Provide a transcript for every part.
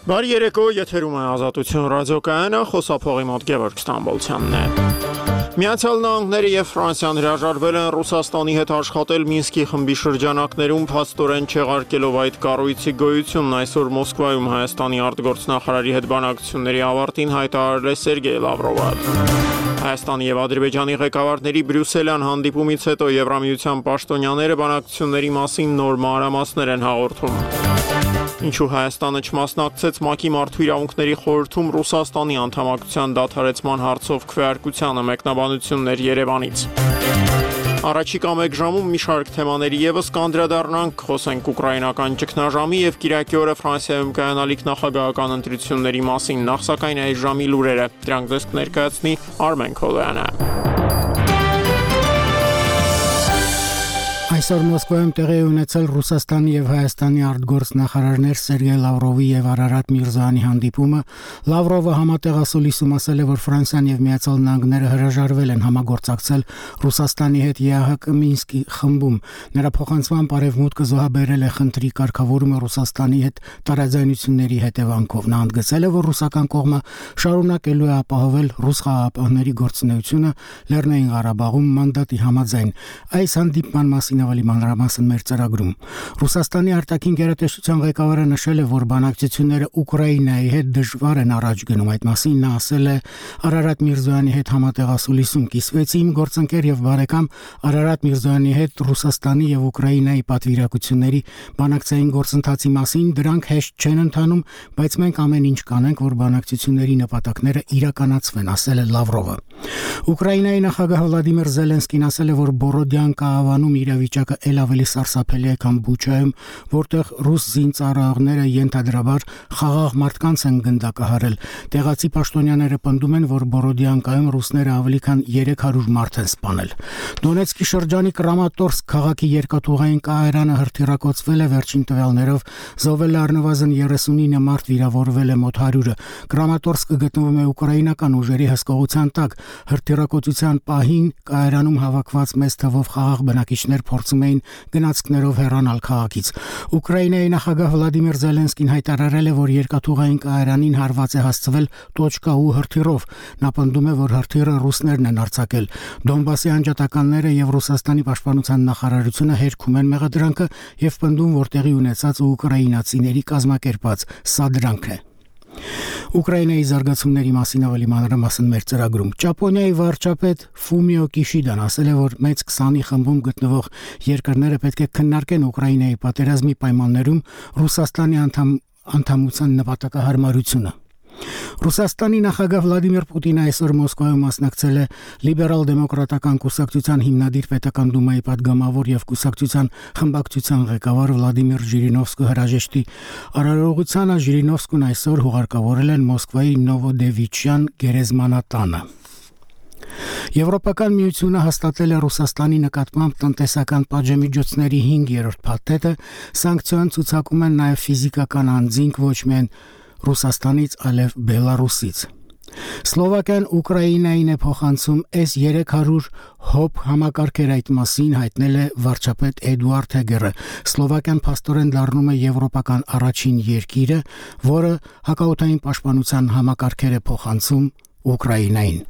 Բարի երեկո, եթերում է Ազատություն ռադիոկայանը, խոսափողի մոտ Գևորգ Ստամբոլցյանն է։ Միացյալ Նահանգները եւ Ֆրանսիան հրաժարվել են Ռուսաստանի հետ աշխատել Մինսկի խմբի շրջանակներում, փաստորեն չեղարկելով այդ կառույցի գոյությունն։ Այսօր Մոսկվայում Հայաստանի արտգործնախարարի հետ բանակցությունների ավարտին հայտարարել է Սերգեյ Լավրովը։ Հայաստանի եւ Ադրբեջանի ղեկավարների Բրյուսելյան հանդիպումից հետո Եվրամիության պաշտոնյաները բանակցությունների մասին նոր մանրամասներ են հաղորդում։ Ինչու Հայաստանը չմասնակցեց ՄԱԿ-ի մարդու իրավունքների խորհրդում Ռուսաստանի անդամակցության դադարեցման հարցով քվեարկությանը, մեկնաբանություններ Երևանից։ Առաջիկա մեկ ժամում մի շարք թեմաների ևս կանդրադառնանք, խոսենք ուկրաինական ճգնաժամի եւ կիրակի օրը Ֆրանսիայում կայանալիք նախագահական ընտրությունների մասին, նախ սակայն այս ժամի լուրերը, դրանք ձեզ կներկայացնի Արմեն Քոլոյանը։ Այսօր Մոսկվայում տեղի ունեցել Ռուսաստանի եւ Հայաստանի արտգործնախարարներ Սերգեյ Լավրովի եւ Արարատ Միրզոյանի հանդիպումը։ Լավրովը համատեղասուլիսում ասել է, որ Ֆրանսիան եւ Միացյալ Նահանգները հրաժարվել են համագործակցել Ռուսաստանի հետ ԵԱՀԿ Մինսկի խմբում։ Նրա փոխանցման արևմուտքը զոհաբերել է խնդրի կարգավորումը Ռուսաստանի հետ տարաձայնությունների հետևանքով։ Նա ընդգծել է, որ ռուսական կողմը շարունակելու է ապահովել ռուս խաղաղապահների գործունեությունը Լեռնային Ղարաբաղում մանդատի համաձայն։ Այս հանդիպման մասին ավելի մանրամասն մեր ծրագրում։ Ռուսաստանի արտաքին գերատեսչության ղեկավարը նշել է, որ բանակցությունները Ուկրաինայի հետ դժվար են առաջ գնում։ Այդ մասին նա ասել է Արարատ Միրզոյանի հետ համատեղասուլիսում։ Կիսվեցի իմ գործընկեր եւ բարեկամ Արարատ Միրզոյանի հետ Ռուսաստանի եւ Ուկրաինայի պատվիրակությունների բանակցային գործընթացի մասին։ Դրանք հեշտ չեն ընթանում, բայց մենք ամեն ինչ կանենք, որ բանակցությունների նպատակները իրականացվեն, ասել է Լավրովը։ Ուկրաինայի նախագահ Վլադիմիր Զելենսկին ասել է, որ Բորոդյանկա ավանում իրավիճակը ել ավելի սարսափելի է, քան Բուչայում, որտեղ ռուս զինծառայողները ենթադրաբար խաղաղ մարդկանց են գնդակահարել։ Տեղացի պաշտոնյաները պնդում են, որ Բորոդյանկայում ռուսները ավելի քան 300 մարդ են սպանել։ Դոնեցկի շրջանի Կրամատորսկ քաղաքի երկաթուղային կայարանը հրթիռակոծվել է, վերջին տվյալներով զոհվել է առնվազն 39 մարդ, վիրավորվել է մոտ 100-ը։ Կրամատորսկը գտնվում է ուկրաինական ուժերի հսկողության տակ։ Հրթիռակոծության պահին կայարանում հավաքված մեծ թվով խաղաղ բնակիչներ փորձում էին գնացքներով հեռանալ քաղաքից։ Ուկրաինայի նախագահ Վլադիմիր Զելենսկին հայտարարել է, որ երկաթուղային կայարանին հարված է հասցվել .U հրթիռով։ Նա պնդում է, որ հրթիռը ռուսներն են արձակել։ Դոնբասի անջատականները եւ Ռուսաստանի պաշտպանության նախարարությունը հերքում են մեղադրանքը եւ պնդում, որ տեղի ունեցած ուկրաինացիների կազմակերպած սադրանքն է։ Ուկրաինայի զարգացումների մասին ավելի մանրամասն մեր ծրագրում։ Ճապոնիայի վարչապետ Ֆումիո Կիշիդան ասել է, որ մեծ 20-ի խմբում գտնվող երկրները պետք է քննարկեն Ուկրաինայի պատերազմի պայմաններում Ռուսաստանի անդամության նպատակահարմարությունը։ Ռուսաստանի նախագահ Վլադիմիր Պուտինը այսօր Մոսկվայում մասնակցել է Լիբերալ-դեմոկրատական կուսակցության հիմնադիր պետական դումայի պատգամավոր եւ կուսակցության խմբակցության ղեկավար Վլադիմիր Ժիրինովսկու հրաժեշտի արարողությանը։ Ժիրինովսկուն այսօր հուղարկավորել են Մոսկվայի Նովոդևիչյան գերեզմանատանը։ Եվրոպական միությունը հաստատել է Ռուսաստանի նկատմամբ տնտեսական պատժամիջոցների 5-րդ փաթեթը։ Սանկցիոն ցուցակում են նաեւ ֆիզիկական անձինք, ոչ միայն Ռուսաստանից, այլև Բելարուսից։ Սլովակիան Ուկրաինային է փոխանցում S-300 հոբ համակարգեր, այդ մասին հայտնել է վարչապետ Էդուարդ Հեգերը։ Սլովակիան փաստորեն դառնում է եվրոպական առաջին երկիրը, որը հակաօդային պաշտպանության համակարգեր է փոխանցում Ուկրաինային։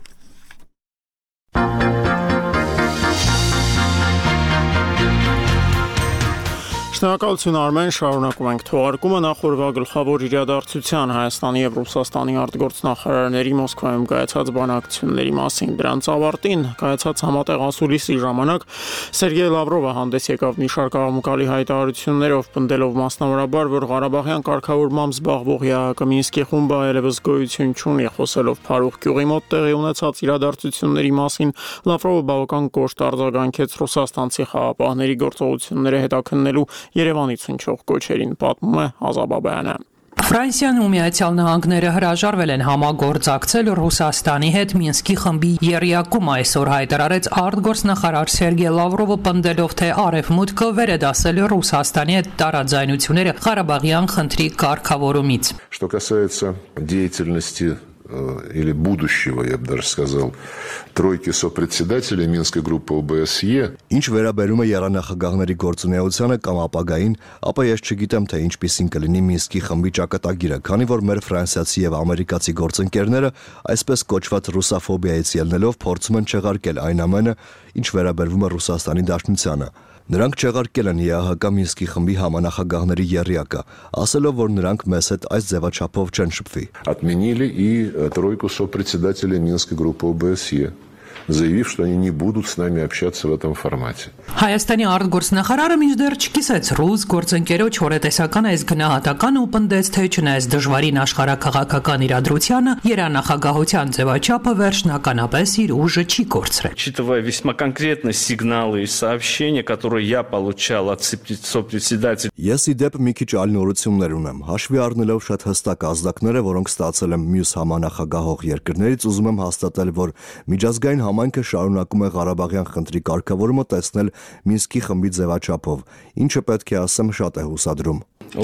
Շնորհակալություն Արմեն, շարունակում ենք թողարկումը նախորդ գլխավոր իրադարձության Հայաստանի եւ Ռուսաստանի արտգործնախարարների Մոսկվայում կայացած բանակցությունների մասին։ Դրանց ավարտին կայացած համատեղասուլիսի ժամանակ Սերգեյ Լավրովը հանդես եկավ մի շարք աղմուկալի հայտարարություններով, պնդելով մասնավորաբար, որ Ղարաբաղյան կարգավորմամբ զբաղվող ԵԱՀԿ Մինսկի խումբը այլևս գոյություն չունի։ Խոսելով Փարուխ գյուղի մոտ տեղի ունեցած իրադարձությունների մասին, Լավրովը բավական կոշտ արձագանքեց ռուսաստանցի խաղաղապահների գործողությունները հետաքննելու Երևանից հնչող կոչերին, պատմում է Ազա Բաբայանը։ Ֆրանսիան ու Միացյալ Նահանգները հրաժարվել են համագործակցել Ռուսաստանի հետ Մինսկի խմբի եռյակում, այսօր հայտարարեց արտգործնախարար Սերգեյ Լավրովը, պնդելով, թե Արևմուտքը վեր է դասել Ռուսաստանի հետ տարաձայնությունները Ղարաբաղյան խնդրի կարգավորումից։ Что касается деятельности или будущего, я бы даже сказал, тройки сопредседателей Минской группы ОБСЕ. Ինչ վերաբերում է եռանախագահների գործունեությանը կամ ապագային, ապա ես չգիտեմ, թե ինչպիսին կլինի Մինսկի խմբի ճակատագիրը, քանի որ մեր ֆրանսիացի եւ ամերիկացի գործընկերները այսպես կոչված ռուսաֆոբիայից ելնելով փորձում են չեղարկել այն ամենը, ինչ վերաբերվում է Ռուսաստանի Դաշնությանը։ Նրանք չեղարկել են ԵԱՀԿ Մինսկի խմբի համանախագահների եռյակը, ասելով, որ նրանք մեզ հետ այս ձևաչափով չեն շփվի։ Отменили и тройку сопредседателей Минской группы ОБСЕ, заявив, что они не будут с нами общаться в этом формате. Հայաստանի արտգործնախարարը մինչդեռ չկիսեց ռուս գործընկերոջ հորետեսական այս գնահատական ու պնդեց, թե չնայած դժվարին աշխարհաքաղաքական իրադրությանը, երանախագահության ձևաչափը վերջնականապես իր ուժը չի կորցրել։ Учитывая весьма конкретные сигналы и сообщения, которые я получал от сопредседателя. Ես ի դեպ մի քիչ այլ նորություններ ունեմ, հաշվի առնելով շատ հստակ ազդակները, որոնք ստացել եմ մյուս համանախագահող երկրներից, ուզում եմ հաստատել, որ միջազգային համայնքը շարունակում է Ղարաբաղյան խնդրի կարգավորումը տեսնել Մինսկի խմբի ձևաչափով, ինչը պետք է ասեմ շատ է հուսադրում։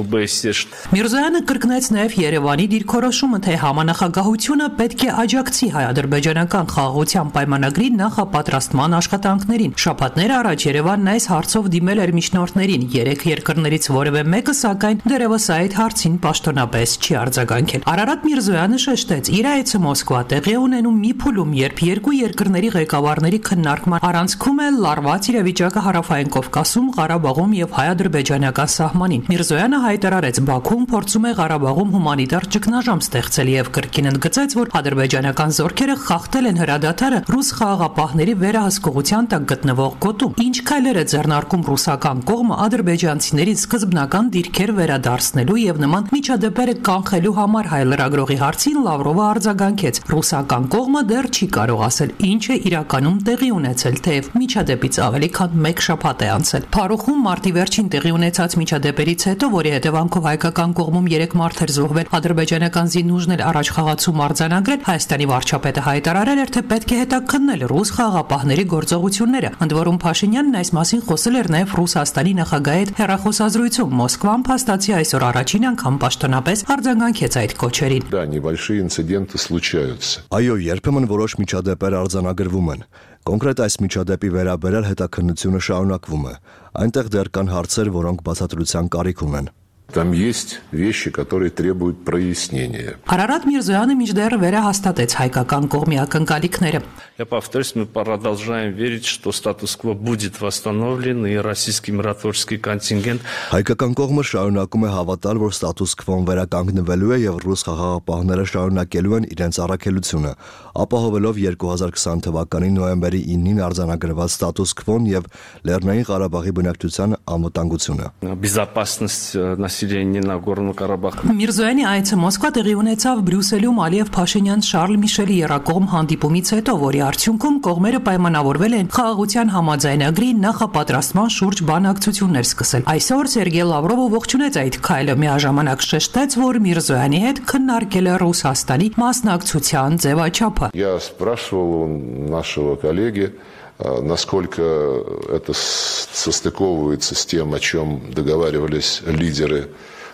Միրզոյանը կրկնեց նաև Երևանի դիրքորոշումը, թե համանախագահությունը պետք է աջակցի հայ-ադրբեջանական խաղաղության պայմանագրի նախապատրաստման աշխատանքներին։ Շաբաթներ առաջ Երևանն այս հարցով դիմել էր միջնորդներին, երեք երկրներից որևէ մեկը, սակայն դեռևս այդ հարցին պաշտոնապես չի արձագանքել։ Արարատ Միրզոյանը շեշտեց, իր այցը Մոսկվա տեղի ունենում մի փուլում, երբ երկու երկրների ղեկավարների քննարկման առանցքում է լարված իրավիճակը Հարավային Կովկասում, Ղարաբաղում եւ հայ-ադրբեջանական սահմանին։ Միրզոյանը հայտարարեց, Բաքուն փորձում է Ղարաբաղում հումանիտար ճգնաժամ ստեղծել եւ կրկին ընդգծեց, որ ադրբեջանական զորքերը խախտել են հրադադարը ռուս խաղաղապահների վերահսկողության տակ գտնվող գոտում։ Ինչ քայլեր է ձեռնարկում ռուսական կողմը ադրբեջանցիներին սկզբնական դիրքեր վերադարձնելու եւ նման միջադեպերը կանխելու համար հայ լրագրողի հարցին Լավրովը արձագանքեց. ռուսական կողմը դեռ չի կարող ասել ինչ է իրականում տեղի ունեցել, թեև միջադեպից ավելի քան 1 շաբաթ է անցել։ Փարուխում մարտի վերջին տեղի ունեցած միջադեպերից հետո, որի հետևանքով հայկական կողմում 3 մարդ էր զոհվել, ադրբեջանական զինուժներ առաջ խաղացում արձանագրել, Հայաստանի վարչապետը հայտարարել էր, թե պետք է հետաքննել ռուս խաղաղապահների գործողությունները։ Ընդ որում Փաշինյանն այս մասին խոսել էր նաև Ռուսաստանի նախագահի հետ հեռախոսազրույցում։ Մոսկվան փաստացի այսօր առաջին անգամ պաշտոնապես արձագանքեց այդ կոչերին։ Да, небольшие инциденты случаются. Այո, երբեմն որոշ միջադեպեր արձանագրվում են։ Կոնկրետ այս միջադեպի վերաբերյալ հետաքննությունը շարունակվում է։ Այնտեղ դեռ կան հարցեր, որոնք բացատրության կարիք ունեն։ Там есть вещи, которые требуют прояснения. Արարատ Միրզոյանը մինչդեռ վերահաստատեց հայկական կողմի ակնկալիքները։ Я повторюсь, мы продолжаем верить, что статус-кво будет восстановлен и российский миротворческий контингент. Հայկական կողմը շարունակում է հավատալ, որ ստատուս-քվոն վերականգնվելու է եւ ռուս խաղաղապահները շարունակելու են իրենց առաքելությունը, ապահովելով 2020 թվականի նոյեմբերի 9-ին արձանագրված ստատուս-քվոն եւ Լեռնային Ղարաբաղի բնակչության անվտանգությունը։ Безопасность населения Нагорного Карабаха. Միրզոյանի այցը Մոսկվա տեղի ունեցավ Բրյուսելում Ալիև Փաշինյան Շարլ Միշելի երակողմ հանդիպումից հետո, որի արդյունքում կողմերը պայմանավորվել են խաղաղության համաձայնագրի նախապատրաստման շուրջ բանակցություններ սկսել։ Այսօր Սերգեյ Լավրովը ողջունեց այդ քայլը, միաժամանակ շեշտեց, որ Միրզոյանի հետ քննարկել է Ռուսաստանի մասնակցության ձևաչափը։ Я спрашивал у нашего коллеги, насколько это состыковывается с тем, о чем договаривались лидеры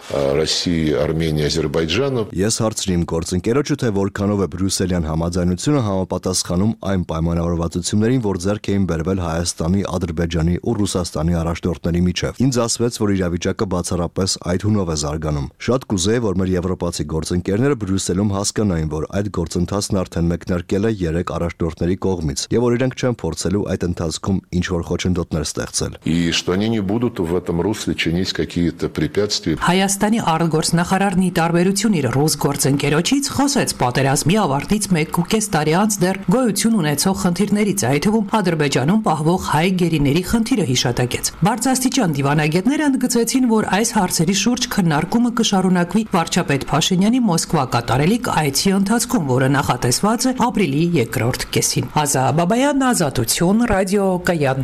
России, Армении, Ադրբեջանը։ Ես հարցրիմ գործընկերոջը, թե որքանով է Բրյուսելյան համաձայնությունը համապատասխանում այն պայմանավորվածություններին, որ ձեռք էին բերվել Հայաստանի, Ադրբեջանի ու Ռուսաստանի առաջնորդների միջև։ Ինձ ասվեց, որ իրավիճակը բացառապես այդ հունով է զարգանում։ Շատ կուզեի, որ մեր եվրոպացի գործընկերները Բրյուսելում հասկանային, որ այդ գործընթացն արդեն մեկնարկել է 3 առաջնորդների կողմից, եւ որ իրենք չեն փորձելու այդ ընթացքում ինչ-որ խոչընդոտներ ստեղծել։ И что они не будут в этом русле чинить какие-то препятствия. Հայաստանի արտգործնախարարն ի տարբերություն իր ռուս գործընկերոջից խոսեց պատերազմի ավարտից 1.5 տարի անց դեռ գոյություն ունեցող խնդիրներից, այդ թվում Ադրբեջանում պահվող հայ գերիների խնդիրը հիշատակեց։ Բարձրաստիճան դիվանագետները ընդգծեցին, որ այս հարցերի շուրջ քննարկումը կշարունակվի վարչապետ Փաշինյանի Մոսկվա կատարելիք այցի ընթացքում, որը նախատեսված է ապրիլի 2-րդ կեսին։ Ազա Բաբայան, Ազատություն, Ռադիո Կայան։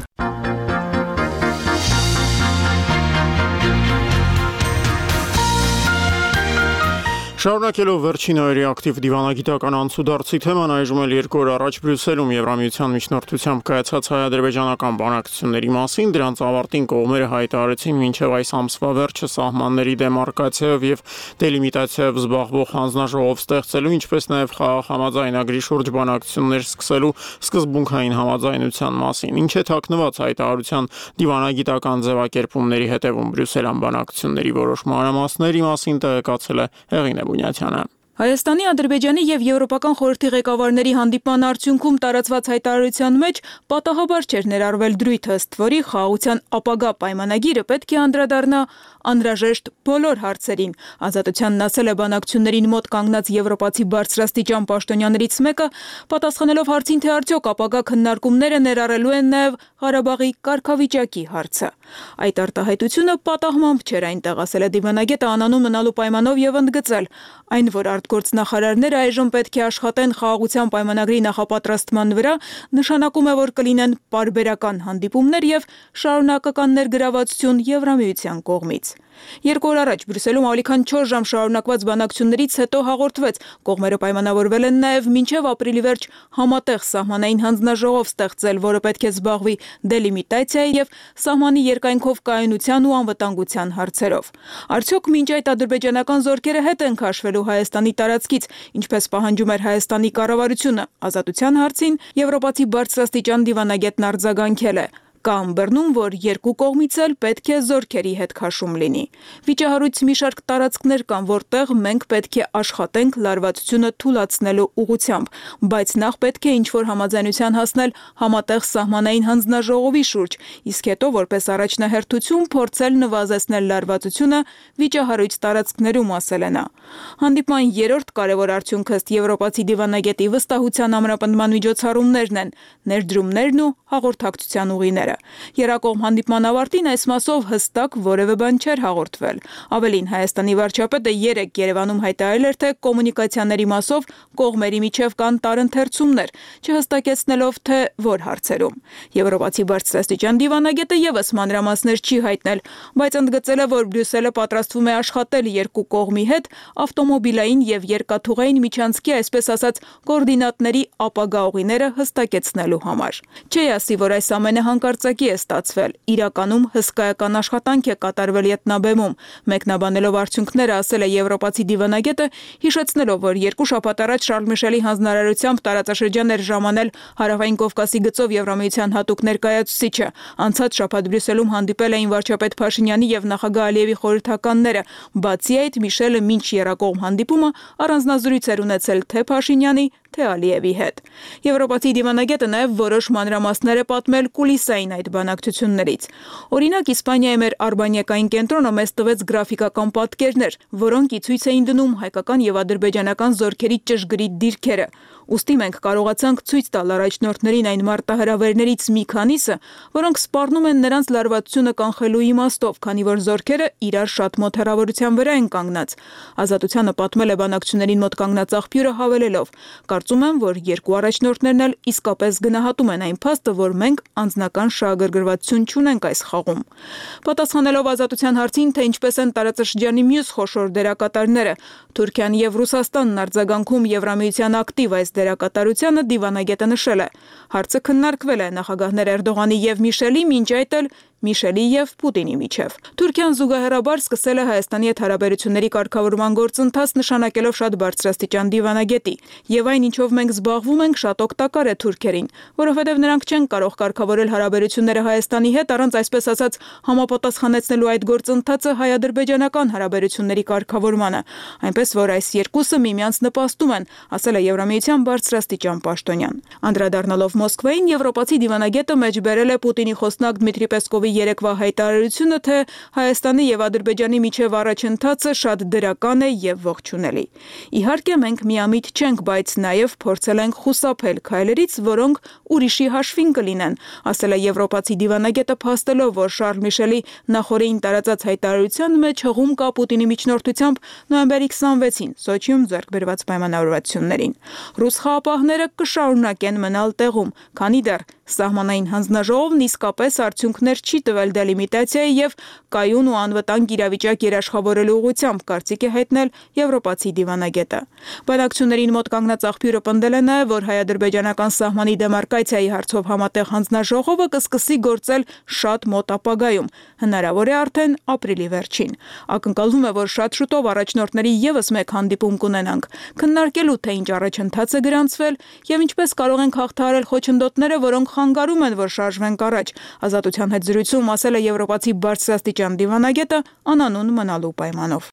Շարունակելով վերջին օրերի ակտիվ դիվանագիտական անցուդարձի թեման, այժմ էլ 2 օր առաջ Բրյուսելում Եվրամիության միջնորդությամբ կայացած հայ-ադրբեջանական բանակցությունների մասին դրանց ավարտին կողմերը հայտարարեցին մինչև այս ամսվա վերջը սահմանների դեմարկացիայով եւ դելիմիտացիայով զբաղվող հանձնաժողով ստեղծելու, ինչպես նաեւ խաղաղ համաձայնագրի շուրջ բանակցություններ սկսելու սկզբունքային համաձայնության մասին, ինչ է թաքնված հայտարարության դիվանագիտական ձևակերպումների հետևում Բրյուսելյան բանակցությունների որոշ մանրամասների մասին տեղեկացել է Հեղինե Բունյացյանը։ Հայաստանի, Ադրբեջանի եւ Եվրոպական խորհրդի ղեկավարների հանդիպման արդյունքում տարածված հայտարարության մեջ պատահաբար չէր ներառվել դրույթը, ըստ որի խաղաղության ապագա պայմանագիրը պետք է անդրադառնա անհրաժեշտ բոլոր հարցերին։ Ազատությանն ասել է բանակցություններին մոտ կանգնած եվրոպացի բարձրաստիճան պաշտոնյաներից մեկը, պատասխանելով հարցին, թե արդյոք ապագա քննարկումները ներառելու են նաեւ Ղարաբաղի կարգավիճակի հարցը։ Այդ արտահայտությունը պատահմամբ չէր այնտեղ, ասել է դիվանագետը անանուն մնալու պայմանով եւ ընդգծել, այն որ արտգործնախարարները այժմ պետք է աշխատեն խաղաղության պայմանագրի նախապատրաստման վրա, նշանակում է, որ կլինեն պարբերական հանդիպումներ եւ շարունակական ներգրավվածություն Եվրամիության կողմից։ 2 օր առաջ Բրյուսելում ավելի քան 4 ժամ շարունակված բանակցություններից հետո հաղորդվեց, կողմերը պայմանավորվել են նաև մինչև ապրիլի վերջ համատեղ սահմանային հանձնաժողով ստեղծել, որը պետք է զբաղվի դելիմիտացիայի եւ սահմանի երկայնքով կայունության ու անվտանգության հարցերով։ Արդյոք մինչ այդ ադրբեջանական զորքերը հետ են քաշվելու Հայաստանի տարածքից, ինչպես պահանջում էր Հայաստանի կառավարությունը, ազատության հարցին եվրոպացի բարձրաստիճան դիվանագետն արձագանքել է։ Կա ըմբռնում, որ երկու կողմից էլ պետք է զորքերի հետ քաշում լինի։ Վիճահարույց մի շարք տարածքներ կան, որտեղ մենք պետք է աշխատենք լարվածությունը թուլացնելու ուղղությամբ, բայց նախ պետք է ինչ-որ համաձայնության հասնել համատեղ սահմանային հանձնաժողովի շուրջ, իսկ հետո որպես առաջնահերթություն փորձել նվազեցնել լարվածությունը վիճահարույց տարածքներում, ասել է նա։ Հանդիպման երրորդ կարևոր արդյունքը ըստ եվրոպացի դիվանագետի վստահության ամրապնդման միջոցառումներն են, ներդրումներն ու հաղորդակցության ուղիները։ Երակողմ հանդիպման ավարտին այս մասով հստակ որևէ բան չէր հաղորդվել։ Ավելին, Հայաստանի վարչապետը 3 Երևանում հայտարարել էր, թե կոմունիկացիաների մասով կողմերի միջև կան տարընթերցումներ, չհստակեցնելով թե որ հարցերում։ Եվրոպացի բարձրաստիճան դիվանագետը եւս մանրամասներ չի հայտնել, բայց ընդգծել է, որ Բրյուսելը պատրաստվում է աշխատել երկու կողմի հետ ավտոմոբիլային եւ երկաթուղային միջանցքի, այսպես ասած, կոորդինատների ապագա ուղիները հստակեցնելու համար։ Չի ասի, որ այս ամենը հանկարծակի է ստացվել։ Իրականում հսկայական աշխատանք է կատարվել ետնաբեմում։ Մեկնաբանելով արդյունքները, ասել է եվրոպացի դիվանագետը, հիշեցնելով, որ 2 շաբաթ առաջ Շարլ Միշելի հանձնարարությամբ տարածաշրջան էր ժամանել Հարավային Կովկասի գծով Եվրամիության հատուկ ներկայացուցիչը։ Անցած շաբաթ Բրյուսելում հանդիպել էին վարչապետ Փաշինյանի եւ նախագահ Ալիևի խորհրդականները։ Բացի այդ, Միշելը մինչ երակողմ հանդիպումը առանձնազրույց էր ունեցել թե Փաշինյանի, թե Ալիևի հետ։ Եվրոպացի դիվանագետը նաև որոշ մանրամասներ է պատմել կուլիսային այդ բանակցություններից։ Օրինակ, Իսպանիայի մեր արբանյակային կենտրոնը մեզ տվեց գրաֆիկական պատկերներ, որոնք ի ցույց էին դնում հայկական եւ ադրբեջանական զորքերի ճշգրիտ դիրքերը։ Ուստի մենք կարողացանք ցույց տալ առաջնորդներին այն մարտահրավերներից մի քանիսը, որոնք սպառնում են նրանց լարվածությունը կանխելու իմաստով, քանի որ զորքերը իրար շատ մոտ հեռավորության վրա են կանգնած։ Ազատությանը պատմել է բանակցություններին մոտ կանգնած աղբյուրը հավելելով. Կարծում եմ, որ երկու առաջնորդներն էլ իսկապես գնահատում են այն փաստը, որ մենք անձնական շահագրգռվածություն չունենք այս խաղում։ Պատասխանելով ազատության հարցին, թե ինչպես են տարածաշրջանի մյուս խոշոր դերակատարները, Թուրքիան եւ Ռուսաստանն արձագանքում Եվրամիության ակտիվ այս դերակատարությանը, դիվանագետը նշել է. հարցը քննարկվել է նախագահներ Էրդողանի եւ Միշելի, մինչ այդ էլ Միշելի եւ Պուտինի միջև։ Թուրքիան զուգահեռաբար սկսել է Հայաստանի հետ հարաբերությունների կարգավորման գործընթաց, նշանակելով շատ բարձրաստիճան դիվանագետի, եւ այն ինչով մենք զբաղվում ենք, շատ օգտակար է թուրքերին, որովհետեւ նրանք չեն կարող կարգավորել հարաբերությունները Հայաստանի հետ առանց, այսպես ասած, համապատասխանեցնելու այդ գործընթացը հայ-ադրբեջանական հարաբերությունների կարգավորմանը, այնպես որ այս երկուսը միմյանց նպաստում են, ասել է Եվրամիության բարձրաստիճան պաշտոնյան։ Անդրադառնալով Մոսկվային, եվրոպացի դիվանագետը մեջբերել է Պուտինի խոսնակ Դմիտրի Պեսկովի երեկվա հայտարարությունը, թե Հայաստանի եւ Ադրբեջանի միջև առաջընթացը շատ դրական է եւ ողջունելի։ Իհարկե մենք միամիտ չենք, բայց նաեւ փորձել ենք խուսափել քայլերից, որոնք ուրիշի հաշվին կլինեն, ասել է եվրոպացի դիվանագետը, փաստելով, որ Շարլ Միշելի նախորդին տարածած հայտարարության մեջ հղում կա Պուտինի միջնորդությամբ նոյեմբերի 26-ին Սոչիում ձեռք բերված պայմանավորվածություններին։ Ռուս խաղապահները կշարունակեն մնալ տեղում, քանի դեռ Սահմանային հանձնաժողովն իսկապես արդյունքներ չի տվել դելիմիտացիայի եւ կայուն ու անվտանգ իրավիճակ երաշխավորելու ուղղությամբ, կարծիք է հայտնել եվրոպացի դիվանագետը։ Բանակցություններին մոտ կանգնած աղբյուրը պնդել է նաեւ, որ հայ-ադրբեջանական սահմանի դեմարկացիայի հարցով համատեղ հանձնաժողովը կսկսի գործել շատ մոտ ապագայում, հնարավոր է արդեն ապրիլի վերջին։ Ակնկալվում է, որ շատ շուտով առաջնորդների եւս մեկ հանդիպում կունենանք, քննարկելու թե ինչ առաջընթաց է գրանցվել եւ ինչպես կարող ենք հաղթահարել խոչընդոտները, որոնք խանգարում են, որ շարժվենք առաջ։ Ազատության հետ զրույցում ասել է եվրոպացի բարձրաստիճան դիվանագետը անանուն մնալու պայմանով։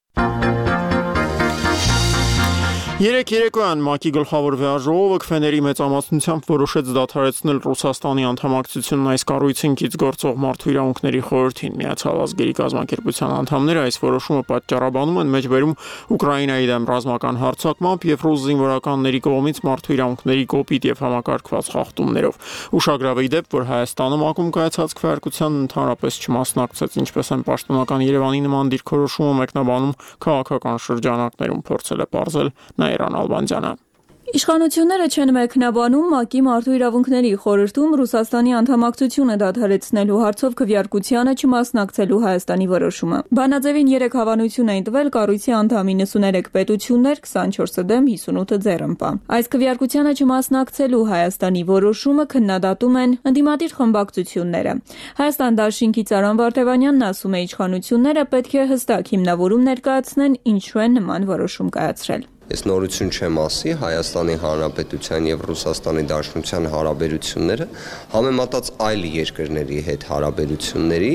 Երեկ երեկոյան ՄԱԿ-ի գլխավոր վեաժողովը քվեների մեծամասնությամբ որոշեց դադարեցնել Ռուսաստանի անդամակցությունն այս կառույցին կից գործող մարդու իրավունքների խորհրդին։ Միացյալ ազգերի կազմակերպության անդամները այս որոշումը պատճառաբանում են մեջբերում Ուկրաինայի դեմ ռազմական հարձակմամբ եւ ռուս զինվորականների կողմից մարդու իրավունքների կոպիտ եւ համակարգված խախտումներով։ Ուշագրավ է դեպ, որ Հայաստանը ՄԱԿ-ում կայացած քվեարկության ընդհանրապես չմասնակցեց, ինչպես են պաշտոնական Երևանի նման դիրքորոշումը մեկնաբանում քաղաքական շրջանակներում փորձել է պարզել Նայիրան Ալբանդյանը։ Իշխանությունները չեն մեկնաբանում ՄԱԿ-ի մարդու իրավունքների խորհրդում Ռուսաստանի անդամակցությունը դադարեցնելու հարցով քվեարկությանը չմասնակցելու Հայաստանի որոշումը։ Բանաձևին 3 հավանություն էին տվել կառույցի անդամ 93 պետություններ, 24-ը դեմ, 58-ը ձեռնպա։ Այս քվեարկությանը չմասնակցելու Հայաստանի որոշումը քննադատում են ընդդիմադիր խմբակցությունները։ Հայաստան դաշինքի Ծարան Վարդևանյանն ասում է, իշխանությունները պետք է հստակ հիմնավորում ներկայացնեն, ինչու են նման որոշում կայացրել։ Ես նորություն չեմ ասի, Հայաստանի Հանրապետության եւ Ռուսաստանի Դաշնության հարաբերությունները համեմատած այլ երկրների հետ հարաբերությունների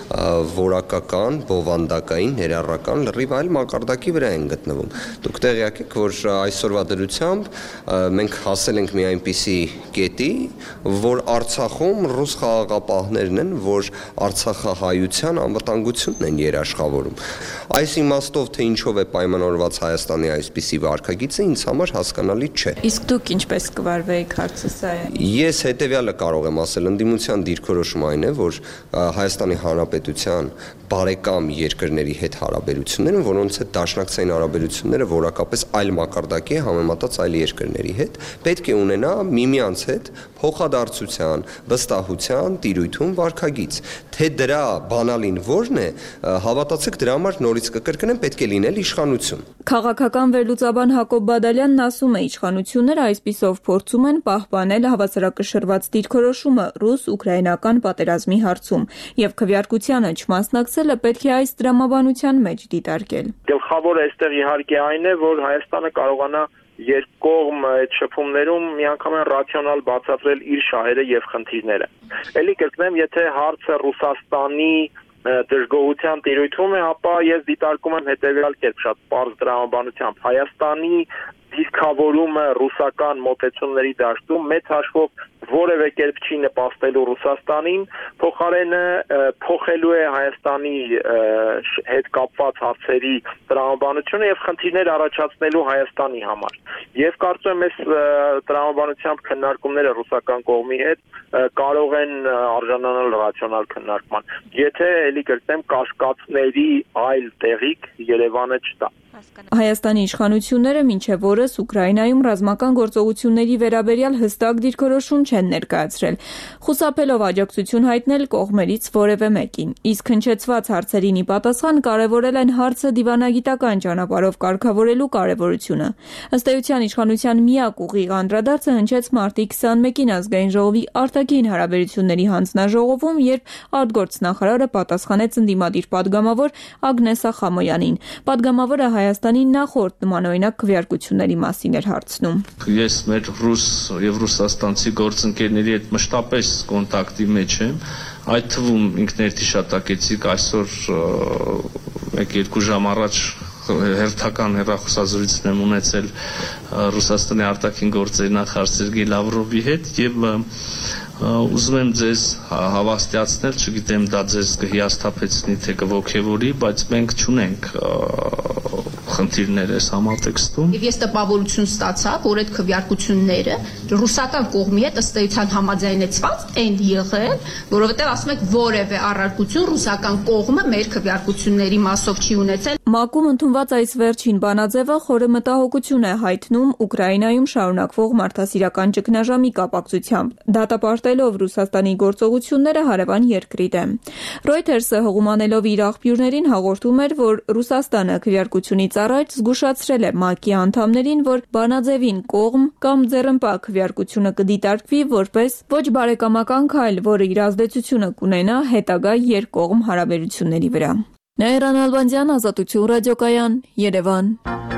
որակական, բովանդակային, ներառական լրիվ այլ մակարդակի վրա են գտնվում։ Դուք տեղյակ եք, որ այսօրվա դրությամբ մենք հասել ենք մի այնպիսի կետի, որ Արցախում ռուս խաղաղապահներն են, որ արցախահայության անվտանգությունն են երաշխավորում։ Այս իմաստով թե ինչով է պայմանավորված Հայաստանի այսպիսի վարքագիծը ինձ համար հասկանալի չէ։ Իսկ դուք ինչպես կվարվեիք հարցը սա է։ Ես հետեւյալը կարող եմ ասել, ընդդիմության դիրքորոշումը այն է, որ Հայաստանի Հանրապետության բարեկամ երկրների հետ հարաբերությունները, որոնց հետ դաշնակցային հարաբերությունները որակապես այլ մակարդակի է համեմատած այլ երկրների հետ, պետք է ունենա միմյանց հետ փոխադարձության, վստահության, տիրույթում վարքագիծ։ Թե դրա բանալին որն է, հավատացեք, դրա համար նորից կկրկնեմ, պետք է լինել իշխանություն։ Քաղաքական վերլուծաբան Հակոբ Բադալյանն ասում է, իշխանությունները այսպիսով փորձում են պահպանել հավասարակշռված դիրքորոշումը ռուս-ուկրաինական պատերազմի հարցում եւ քվեարկությանը չմասնակցելը պետք է այս դրամաբանության մեջ դիտարկել։ Գլխավորը այստեղ իհարկե այն է, որ Հայաստանը կարողանա երկկողմ այդ շփումներում միանգամայն ռացիոնալ բացատրել իր շահերը եւ խնդիրները։ Էլի կգտնեմ, եթե հարցը Ռուսաստանի դժգոհության տիրույթում է, ապա ես դիտարկում եմ հետեւյալ կերպ շատ պարզ դրամաբանությամբ։ Հայաստանի դիրքավորումը ռուսական մոտեցումների դաշտում մեծ հաշվով որևէ կերպ չի նպաստելու Ռուսաստանին, փոխարենը փոխելու է Հայաստանի հետ կապված հարցերի տրամաբանությունը եւ խնդիրներ առաջացնելու Հայաստանի համար։ Եվ կարծում եմ, այս տրամաբանությամբ քննարկումները ռուսական կողմի հետ կարող են արժանանալ ռացիոնալ քննարկման։ Եթե էլի կրկնեմ, կասկածների այլ տեղիք Երևանը չտա։ Հայաստանի իշխանությունները մինչև օրս Ուկրաինայում ռազմական գործողությունների վերաբերյալ հստակ դիրքորոշում չեն ներկայացրել, խուսափելով աջակցություն հայտնել կողմերից որևէ մեկին։ Իսկ հնչեցված հարցերին ի պատասխան կարևորել են հարցը դիվանագիտական ճանապարհով կարգավորելու կարևորությունը։ Ըստ էության իշխանության միակ ուղիղ անդրադարձը հնչեց մարտի 21-ին ազգային ժողովի արտաքին հարաբերությունների հանձնաժողովում, երբ արտգործնախարարը պատասխանեց ընդդիմադիր падգամավոր Ագնեսա Խամոյանին։ Падգամավորը Հայաստանի նախորդ նմանօրինակ քվեարկությունների մասին էր հարցնում։ Ես մեր ռուս եւ ռուսաստանցի գործընկերների հետ մշտապես կոնտակտի մեջ եմ, այդ թվում ինքներդ հիշատակեցիք այսօր 1-2 ժամ առաջ հերթական հեռախոսազրույցն եմ ունեցել Ռուսաստանի արտաքին գործերի նախարար Սերգեյ Լավրովի հետ եւ ուզում եմ ձեզ հավաստիացնել, չգիտեմ դա ձեզ կհիասթափեցնի թե կողքեվորի, բայց մենք չունենք խնդիրներ այս համատեքստում։ Եվ ես տպավորություն ստացա, որ այդ քվեարկությունները ռուսական կողմի հետ ըստ էության համաձայնեցված են եղել, որովհետև ասում եք որևէ առարկություն ռուսական կողմը մեր քվեարկությունների մասով չի ունեցել։ ՄԱԿ-ում ընդունված այս վերջին բանաձևը խորը մտահոգություն է հայտնում Ուկրաինայում շարունակվող մարդասիրական ճգնաժամի կապակցությամբ, դատապարտելով Ռուսաստանի գործողությունները հարևան երկրի դեմ։ Reuters-ը հղումանելով իր աղբյուրներին հաղորդում էր, որ Ռուսաստանը քվեարկությունից առաջ զգուշացրել է ՄԱԿ-ի անդամներին, որ բանաձևին կողմ կամ ձեռնպա քվեարկությունը կդիտարկվի որպես ոչ բարեկամական քայլ, որը իր ազդեցությունը կունենա հետագա երկկողմ հարաբերությունների վրա։ Նաիրան Ալբանդյան, Ազատություն ռադիոկայան, Երևան։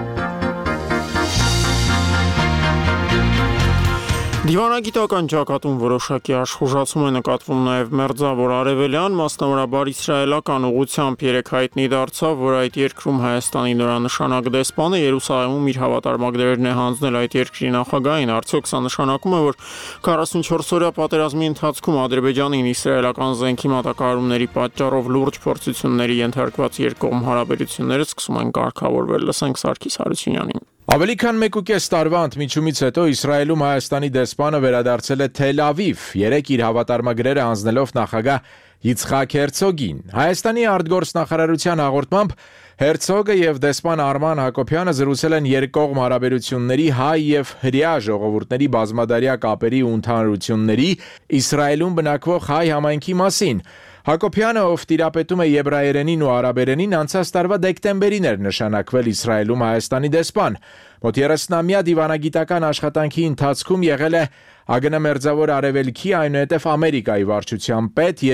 Դիվանագիտական ճակատում որոշակի աշխուժացում է նկատվում նաև մերձավոր արևելյան, մասնավորաբար իսրայելական ուղղությամբ երեք հայտնի դարձավ, որ այդ երկրում Հայաստանի նորանշանակ դեսպանը Երուսաղեմում իր հավատարմագրերն է հանձնել այդ երկրի նախագահին։ Արդյոք սա նշանակում է, որ 44-օրյա պատերազմի ընթացքում Ադրբեջանին իսրայելական զենքի մատակարարումների պատճառով լուրջ փորձությունների ենթարկված երկկողմ հարաբերությունները սկսում են կարգավորվել։ Լսենք Սարգիս Հարությունյանին։ Ավելի քան 1.5 տարվա ընդմիջումից հետո Իսրայելում Հայաստանի դեսպանը վերադարձել է Թել Ավիվ, երեկ իր հավատարմագրերը հանձնելով նախագահ Իցխակ Հերցոգին։ Հայաստանի արտգործնախարարության հաղորդմամբ Հերցոգը եւ դեսպան Արման Հակոբյանը զրուցել են երկկողմ հարաբերությունների հայ եւ հրեա ժողովուրդների բազմադարյա կապերի ու ընդհանրությունների Իսրայելում բնակվող հայ համայնքի մասին։ Հակոբյանը, ով տիրապետում է եբրայերենին ու արաբերենին, անցած տարվա դեկտեմբերին էր նշանակվել Իսրայելում Հայաստանի դեսպան։ Մոտ 30-ամյա դիվանագիտական աշխատանքի ընթացքում եղել է ԱԳՆ Մերձավոր Արևելքի, այնուհետև Ամերիկայի վարչության պետ,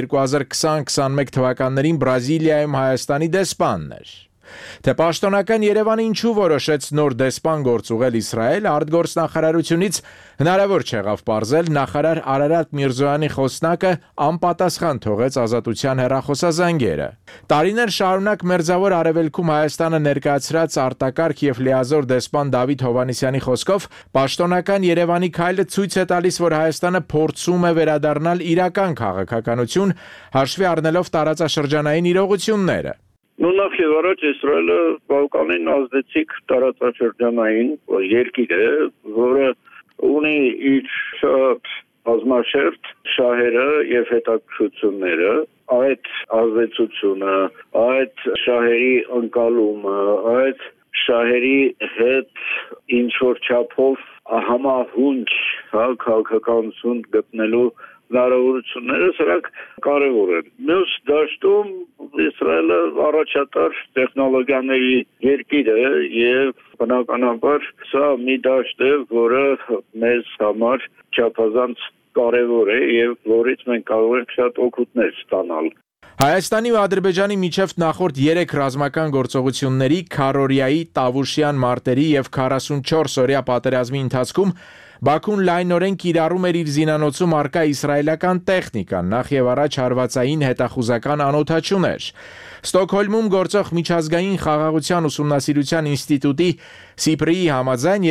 2020-21 թվականներին Բրազիլիայում Հայաստանի դեսպանն էր։ Թե պաշտոնական Երևանը ինչու որոշեց նոր դեսպան գործուղել Իսրայել, արտգործնախարարությունից հնարավոր չեղավ պարզել, նախարար Արարատ Միրզոյանի խոսնակը անպատասխան թողեց Ազատության հեռախոսազանգերը։ Տարիներ շարունակ Մերձավոր Արևելքում Հայաստանը ներկայացրած արտակարգ եւ լիազոր դեսպան Դավիթ Հովհաննիսյանի խոսքով պաշտոնական Երևանի քայլը ցույց է տալիս, որ Հայաստանը փորձում է վերադառնալ իրական քաղաքականություն, հաշվի առնելով տարածաշրջանային իրողությունները։ Նախ եւ առաջ Իսրայելը բավականին ազդեցիկ տարածաշրջանային երկիր է, որը ունի իր շատ բազմաշերտ շահերը եւ հետաքրքրությունները, այդ ազդեցությունը, այդ շահերի ընկալումը, այդ շահերի հետ ինչ որ չափով համահունչ քաղաքականություն գտնելու հնարավորությունները սրանք կարևոր են։ Մյուս դաշտում Իսրայելը առաջատար տեխնոլոգիաների երկիր է եւ բնականաբար սա մի դաշտ է, որը մեզ համար չափազանց կարևոր է եւ որից մենք կարող ենք շատ օգուտներ ստանալ։ Հայաստանի ու Ադրբեջանի միջև նախորդ 3 ռազմական գործողությունների Քարորիայի, Տավուշյան մարտերի եւ 44-օրյա պատերազմի ընթացքում Բաքուն լայնորեն կիրառում էր իր զինանոցում առկա իսրայելական տեխնիկան, նախ եւ առաջ հարվածային հետախուզական անօդաչուներ։ Ստոկհոլմում գործող միջազգային խաղաղության ուսումնասիրության ինստիտուտի Սիպրիի համաձայն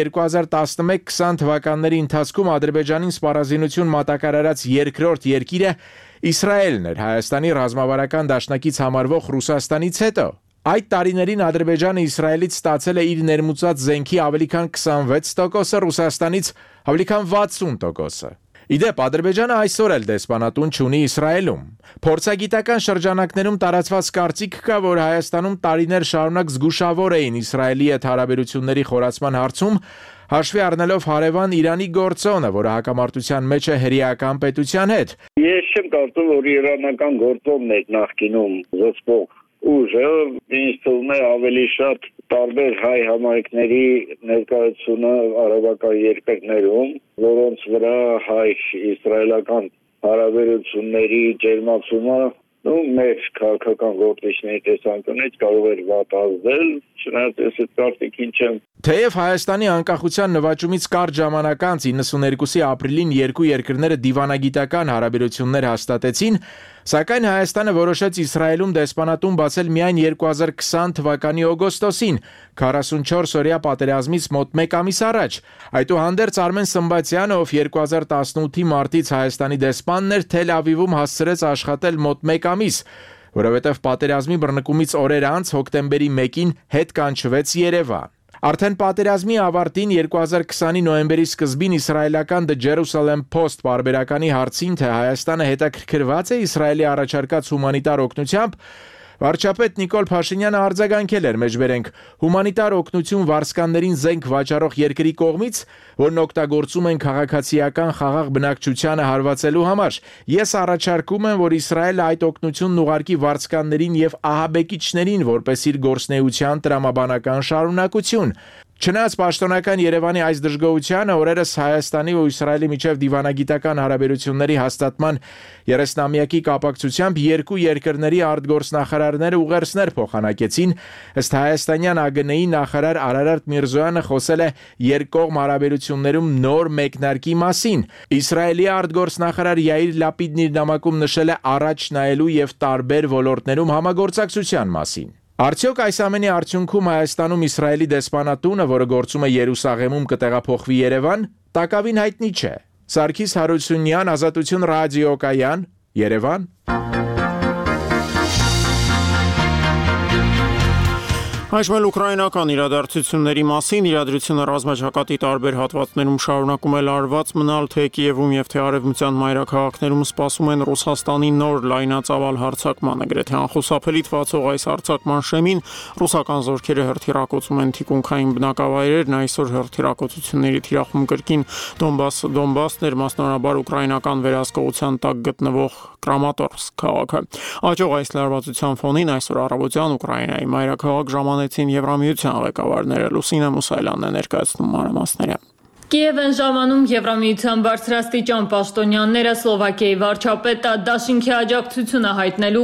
2011-20 թվականների ընթացքում Ադրբեջանին սպառազինություն մատակարարած երկրորդ երկիրը Իսրայելն էր, Հայաստանի ռազմավարական դաշնակից համարվող Ռուսաստանից հետո։ Այդ տարիներին Ադրբեջանը Իսրայելից ստացել է իր ներմուծած զենքի ավելի քան 26%, Ռուսաստանից ավելի քան 60%։ Իդեպ Ադրբեջանը այսօր էլ դեսպանատուն չունի Իսրայելում։ Փորձագիտական շրջանակներում տարածված կարծիք կա, որ Հայաստանում տարիներ շարունակ զգուշավոր էին Իսրայելի հետ հարաբերությունների խորացման հարցում, հաշվի առնելով հարևան Իրանի գործոնը, որը հակամարտության մեջ է հրեական պետության հետ։ Ես չեմ կարծում, որ իրանական գործոնն է նախկինում զսպող ուժը, ինձ թվում է ավելի շատ տարբեր հայ համայնքների ներկայությունը արաբական երկրներում, որոնց վրա հայ-իսրայելական հարաբերությունների ջերմացումը մեր քաղաքական գործիչների տեսանկյունից կարող էր վատ ազդել, չնայած ես այդ կարծիքին չեմ։ Թեև Հայաստանի անկախության նվաճումից կարճ ժամանակ անց 92-ի ապրիլին երկու երկրները դիվանագիտական հարաբերություններ հաստատեցին, սակայն Հայաստանը որոշեց Իսրայելում դեսպանատուն բացել միայն 2020 թվականի օգոստոսին, 44-օրյա պատերազմից մոտ 1 ամիս առաջ։ Այդուհանդերձ Արմեն Սմբատյանը, ով 2018-ի մարտից Հայաստանի դեսպանն էր, Թել Ավիվում հասցրեց աշխատել մոտ 1 ամիս, որովհետև պատերազմի բռնկումից օրեր անց հոկտեմբերի 1-ին հետ կանչվեց Երևան։ Արդեն պատերազմի ավարտին 2020-ի նոյեմբերի սկզբին իսրայելական The Jerusalem Post պարբերականի հարցին, թե Հայաստանը հետաքրքրված է Իսրայելի առաջարկած հումանիտար օգնությամբ, Վարչապետ Նիկոլ Փաշինյանը արձագանքել էր մեջբերենք հումանիտար օգնություն վարձկաններին զենք վաճառող երկրի կողմից, որն օգտագործում են քաղաքացիական խաղաղ բնակչությանը հարվածելու համար։ Ես առաջարկում եմ, որ Իսրայելը այդ օգնությունն ուղարկի վարձկաններին եւ ահաբեկիչներին, որպես իր գործնեության տրամաբանական շարունակություն։ Չնայած պաշտոնական Երևանի այս դժգոհությանը, օրերս Հայաստանի ու Իսրայելի միջև դիվանագիտական հարաբերությունների հաստատման 30-ամյակի կապակցությամբ երկու երկրների արտգործնախարարները ուղերձներ փոխանակեցին, ըստ հայաստանյան ԱԳՆ-ի նախարար Արարատ Միրզոյանը խոսել է երկկողմ հարաբերություններում նոր մեկնարկի մասին։ Իսրայելի արտգործնախարար Յայիր Լապիդն իր նամակում նշել է առաջ նայելու եւ տարբեր ոլորտներում համագործակցության մասին։ Արդյոք այս ամենի արդյունքում Հայաստանում Իսրայելի դեսպանատունը, որը գործում է Երուսաղեմում, կտեղափոխվի Երևան, տակավին հայտնի չէ։ Սարգիս Հարությունյան, Ազատություն ռադիոկայան, Երևան։ Այժմ ուկրաինական իրադարձությունների մասին իրադրությունը ռազմաճակատի տարբեր հատվածներում շարունակում է լարված մնալ, թե Կիևում եւ թե արևմտյան մայրաքաղաքներում սպասում են Ռուսաստանի նոր լայնածավալ հարձակմանը։ Գրեթե անխուսափելի թվացող այս հարձակման շեմին ռուսական զորքերը հրթիռակոծում են թիկունքային բնակավայրերն, այսօր հրթիռակոծությունների թիրախում կրկին Դոնբասներ, մասնավորաբար ուկրաինական վերահսկողության տակ գտնվող Կրամատորսկ քաղաքը։ Աճող այս լարվածության ֆոնին այսօր առավոտյան Ուկրաինայի մայրաքաղաք ժամանեցին Եվրամիության ղեկավարները։ Լուսինե Մուսայելյանն է ներկայացնում մանրամասները։ Կիև են ժամանում Եվրամիության բարձրաստիճան պաշտոնյաները Սլովակիայի վարչապետը դաշինքի աջակցությունը հայտնելու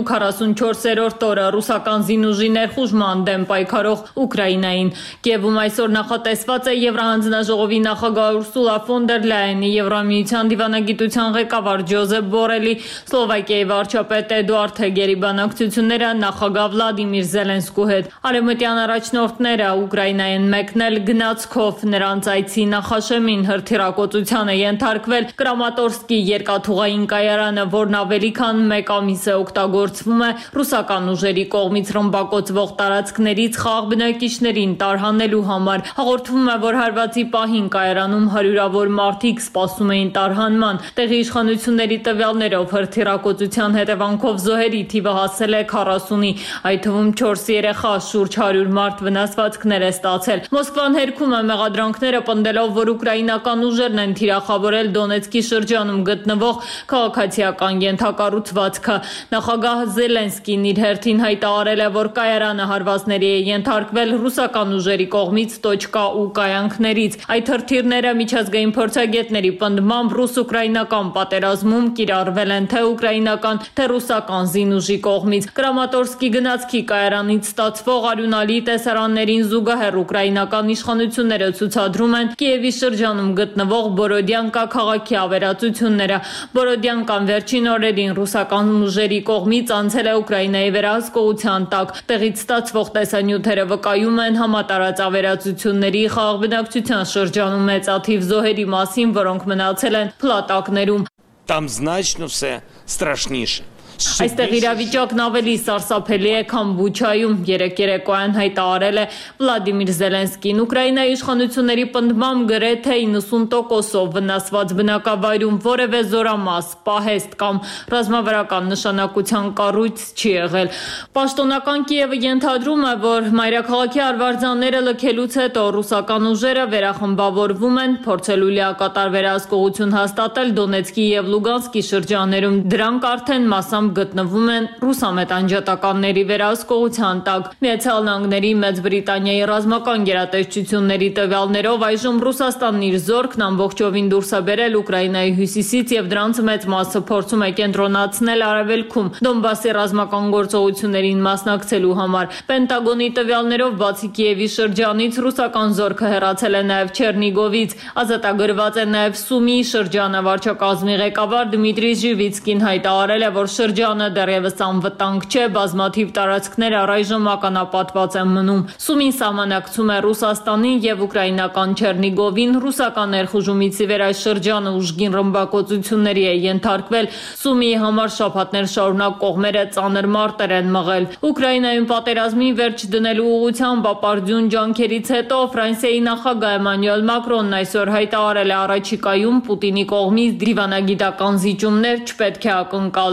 44-րդ օրը ռուսական զինուժի ներխուժման դեմ պայքարող Ուկրաինային։ Կիևում այսօր նախատեսված է Եվրահանձնաժողովի նախագահ Ուրսուլա ֆոն դեր Լայենի, Եվրամիության դիվանագիտության ղեկավար Ջոզեփ Բորելի, Սլովակիայի վարչապետ Էդուարդ Հեգերի բանակցությունները նախագահ Վլադիմիր Զելենսկու հետ։ Արևմտյան առաջնորդները Ուկրաինայի են մեկնել գնացքով, նրանց այցի նախաշեմին հրթիռակոծության է ենթարկվել Կրամատորսկի երկաթուղային կայարանը, որն ավելի քան 1 ամիս է օգտագործվում է ռուսական ուժերի կողմից ռմբակոծվող տարածքներից խաղաղ բնակիչներին տարհանելու համար։ Հաղորդվում է, որ հարվածի պահին կայարանում հարյուրավոր մարդիկ սպասում էին տարհանման։ Տեղի իշխանությունների տվյալներով հրթիռակոծության հետևանքով զոհերի թիվը հասել է 40-ի, այդ թվում 4 երեխա, շուրջ 100 մարդ վնասվածքներ է ստացել։ Մոսկվան հերքում է մեղադրանքները, պնդելով, որ ուկրաինական ուժերն են թիրախավորել Դոնեցկի շրջանում գտնվող քաղաքացիական ենթակառուցվածքը։ Նախագահ Զելենսկին իր հերթին հայտարարել է, որ կայարանը հարվածների է ենթարկվել ռուսական ուժերի կողմից տոչկա ու կայանքներից։ Այդ հրթիռները միջազգային փորձագետների պնդմամբ ռուս-ուկրաինական պատերազմում կիրառվել են թե ուկրաինական, թե ռուսական զինուժի կողմից։ Կրամատորսկի գնացքի կայարանից ստացվող արյունալի տեսարաններին զուգահեռ ուկրաինական իշխանությունները ցուցադրում են Կիևի շրջանում գտնվող Բորոդյանկա քաղաքի ավերածությունները։ Բորոդյանկան վերջին օրերին ռուսական ուժերի կողմից անցել է Ուկրաինայի վերահսկողության տակ։ Տեղից ստացվող տեսանյութերը վկայում են համատարած ավերածությունների խաղաղ բնակչության շրջանում մեծաթիվ զոհերի մասին, որոնք մնացել են փլատակներում։ Там значно все страшніше. Այստեղ իրավիճակն ավելի սարսափելի է, քան Բուչայում, երեկ երեկոյան հայտարարել է Վլադիմիր Զելենսկին։ Ուկրաինայի իշխանությունների պնդմամբ գրեթե 90%-ով վնասված բնակավայրում որևէ զորամաս, պահեստ կամ ռազմավարական նշանակության կառույց չի եղել։ Պաշտոնական Կիևը ենթադրում է, որ մայրաքաղաքի արվարձանները լքելուց հետո ռուսական ուժերը վերախմբավորվում են, փորձելու լիակատար վերահսկողություն հաստատել Դոնեցկի եւ Լուգանսկի շրջաններում։ Դրանք արդեն մասամբ գտնվում են ռուսամետ անջատականների վերահսկողության տակ։ Միացյալ Նահանգների, Մեծ Բրիտանիայի ռազմական գերատեսչությունների տվյալներով այժմ Ռուսաստանն իր զորքն ամբողջովին դուրս է բերել Ուկրաինայի հյուսիսից եւ դրանց մեծ մասը փորձում է կենտրոնացնել արևելքում Դոնբասի ռազմական գործողություններին մասնակցելու համար։ Պենտագոնի տվյալներով բացի Կիևի շրջանից ռուսական զորքը հեռացել է նաեւ Չերնիգովից։ Ազատագրված է նաեւ Սումիի շրջանը։ Վարչակազմի ղեկավար Դմիտրի Ժիվիցկին հայտարարել է, որ շրջանը դեռևս անվտանգ չէ, բազմաթիվ տարածքներ առայժմ ականապատված են մնում։ Սումին սահմանակցում է Ռուսաստանին եւ ուկրաինական Չերնիգովին, ռուսական ներխուժումից ի վեր այս շրջանը ուժգին ռմբակոծությունների է ենթարկվել։ Սումիի համար շաբաթներ շարունակ կողմերը ծանր մարտեր են մղել։ Ուկրաինայում պատերազմին վերջ դնելու ուղղությամբ ապարդյուն ջանքերից հետո Ֆրանսիայի նախագահ Էմանուել Մակրոնն այսօր հայտարարել է առաջիկայում Պուտինի կողմից դիվանագիտական զիջումներ չպետք է ակնկալել։